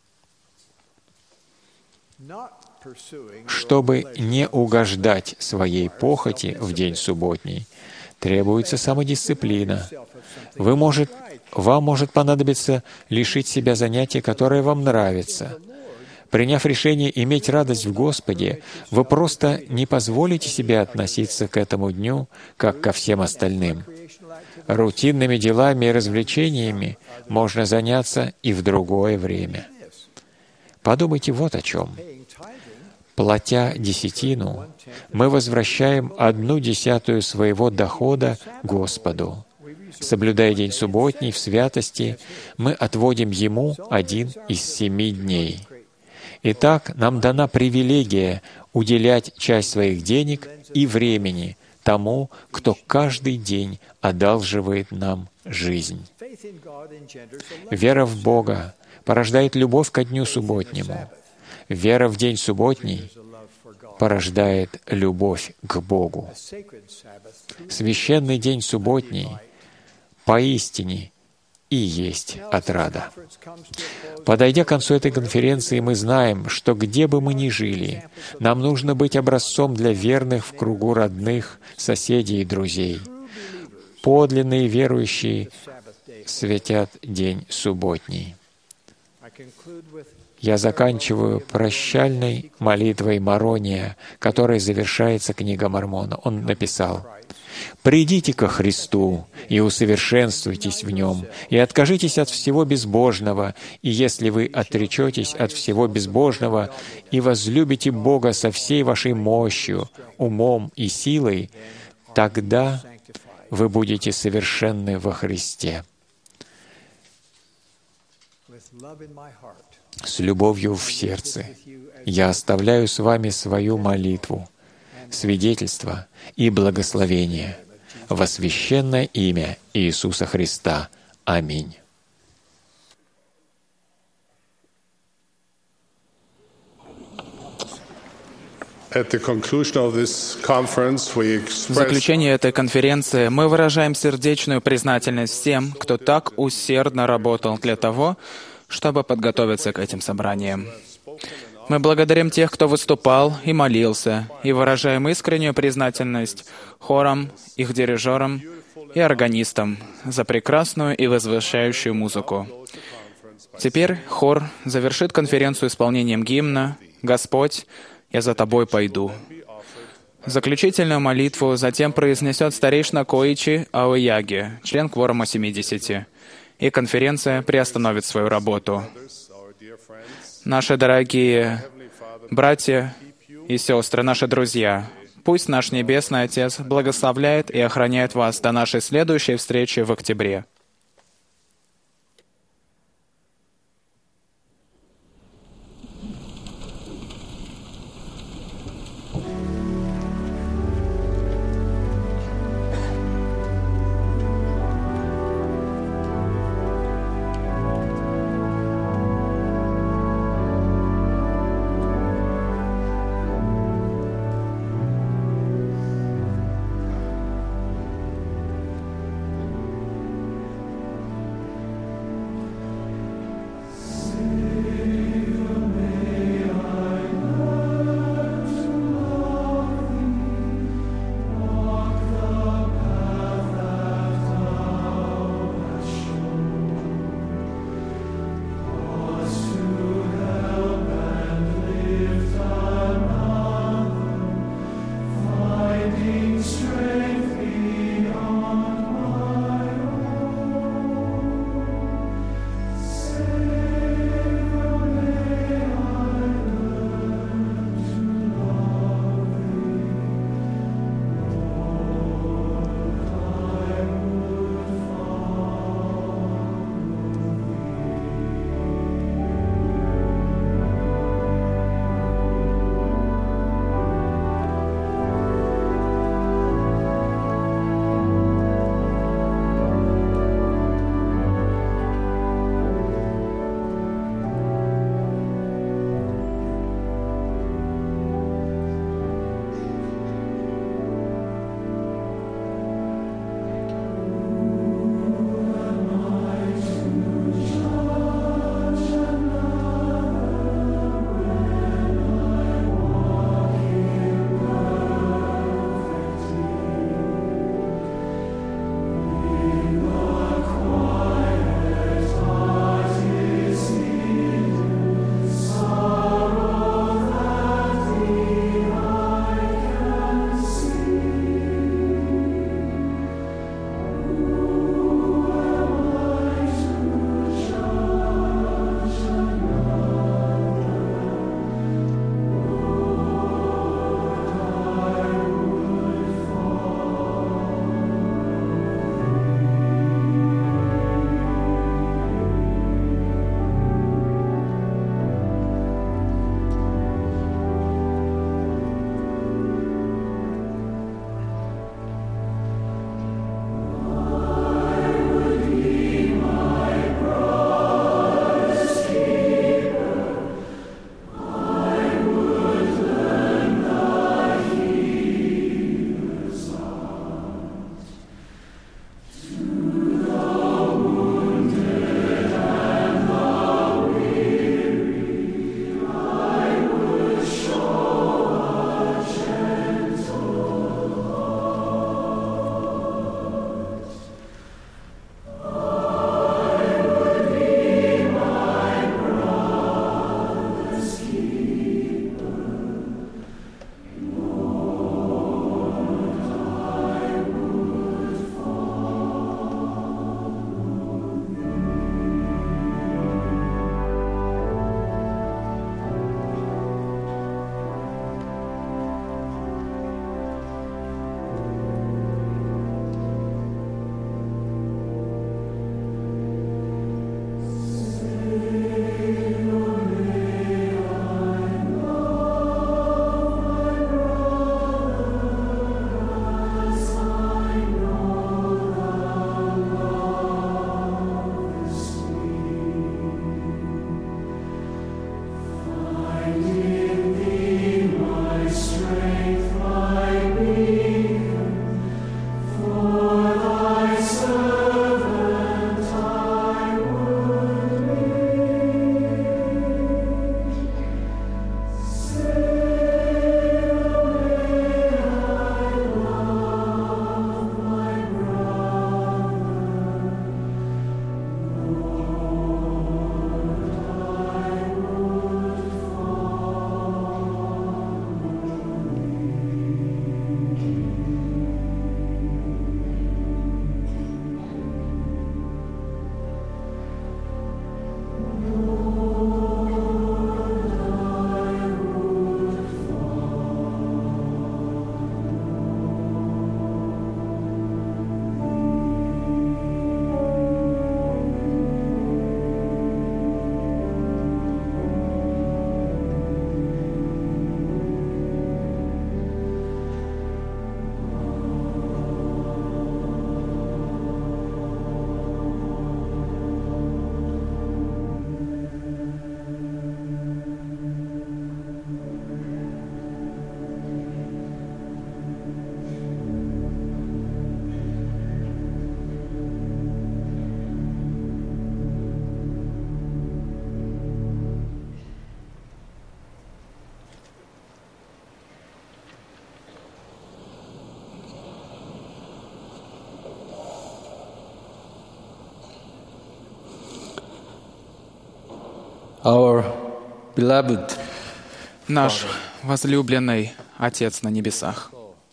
Чтобы не угождать своей похоти в день субботний, требуется самодисциплина. Вам может понадобиться лишить себя занятия, которое вам нравится. Приняв решение иметь радость в Господе, вы просто не позволите себе относиться к этому дню, как ко всем остальным. Рутинными делами и развлечениями можно заняться и в другое время. Подумайте вот о чем. Платя десятину, мы возвращаем 1/10 своего дохода Господу. Соблюдая день субботний в святости, мы отводим Ему 1 из 7 дней. Итак, нам дана привилегия уделять часть своих денег и времени тому, кто каждый день одалживает нам жизнь. Вера в Бога порождает любовь ко дню субботнему. Вера в день субботний порождает любовь к Богу. Священный день субботний поистине и есть отрада. Подойдя к концу этой конференции, мы знаем, что где бы мы ни жили, нам нужно быть образцом для верных в кругу родных, соседей и друзей. Подлинные верующие светят день субботний. Я заканчиваю прощальной молитвой Марония, которой завершается книга Мормона. Он написал: Придите ко Христу и усовершенствуйтесь в Нем, и откажитесь от всего безбожного, и если вы отречетесь от всего безбожного и возлюбите Бога со всей вашей мощью, умом и силой, тогда вы будете совершенны во Христе. С любовью в сердце я оставляю с вами свою молитву, свидетельство и благословение во священное имя Иисуса Христа. Аминь. В заключении этой конференции мы выражаем сердечную признательность всем, кто так усердно работал для того, чтобы подготовиться к этим собраниям. Мы благодарим тех, кто выступал и молился, и выражаем искреннюю признательность хорам, их дирижерам и органистам за прекрасную и возвышающую музыку. Теперь хор завершит конференцию исполнением гимна «Господь, я за Тобой пойду». Заключительную молитву затем произнесет старейшина Коичи Аояги, член кворума 70, и конференция приостановит свою работу. Наши дорогие братья и сестры, наши друзья, пусть наш Небесный Отец благословляет и охраняет вас до нашей следующей встречи в октябре. our beloved Наш возлюбленный Отец на небесах,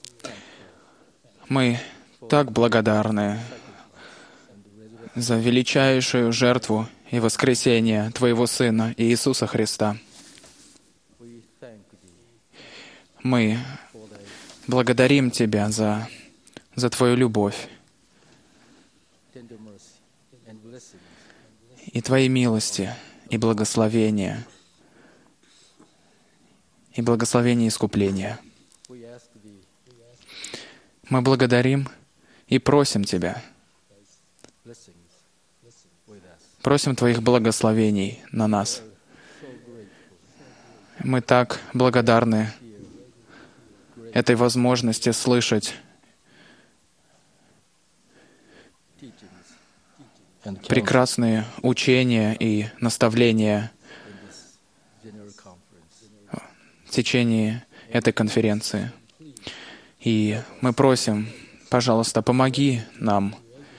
мы так благодарны за величайшую жертву и воскресение Твоего Сына Иисуса Христа. Мы благодарим Тебя за Твою любовь и Твои милости, и благословения, искупления. Мы благодарим и просим Тебя, просим Твоих благословений на нас. Мы так благодарны этой возможности слышать прекрасные учения и наставления в течение этой конференции. И мы просим, пожалуйста, помоги нам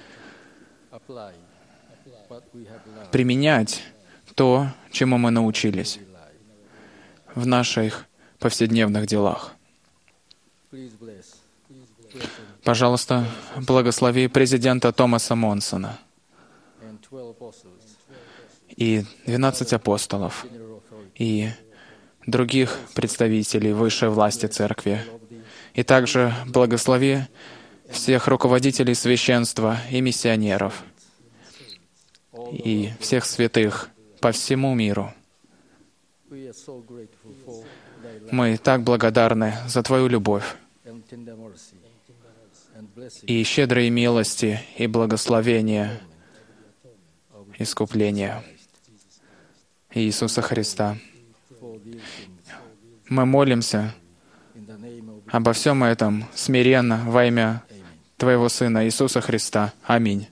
применять то, чему мы научились в наших повседневных делах. Пожалуйста, благослови президента Томаса Монсона и 12 апостолов, и других представителей высшей власти Церкви. И также благослови всех руководителей священства и миссионеров, и всех святых по всему миру. Мы так благодарны за Твою любовь и щедрые милости и благословения, искупления Иисуса Христа. Мы молимся обо всем этом смиренно во имя Твоего Сына Иисуса Христа. Аминь.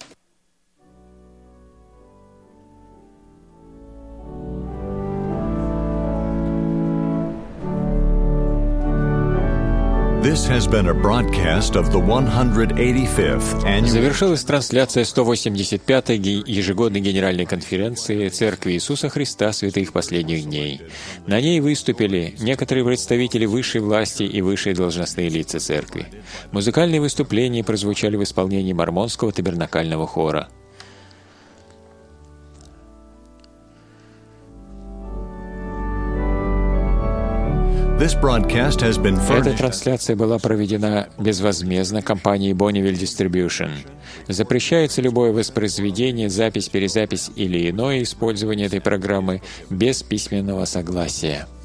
Завершилась трансляция 185-й ежегодной генеральной конференции Церкви Иисуса Христа Святых Последних Дней. На ней выступили некоторые представители высшей власти и высшие должностные лица Церкви. Музыкальные выступления прозвучали в исполнении Мормонского табернакального хора. Эта трансляция была проведена безвозмездно компанией Bonneville Distribution. Запрещается любое воспроизведение, запись, перезапись или иное использование этой программы без письменного согласия.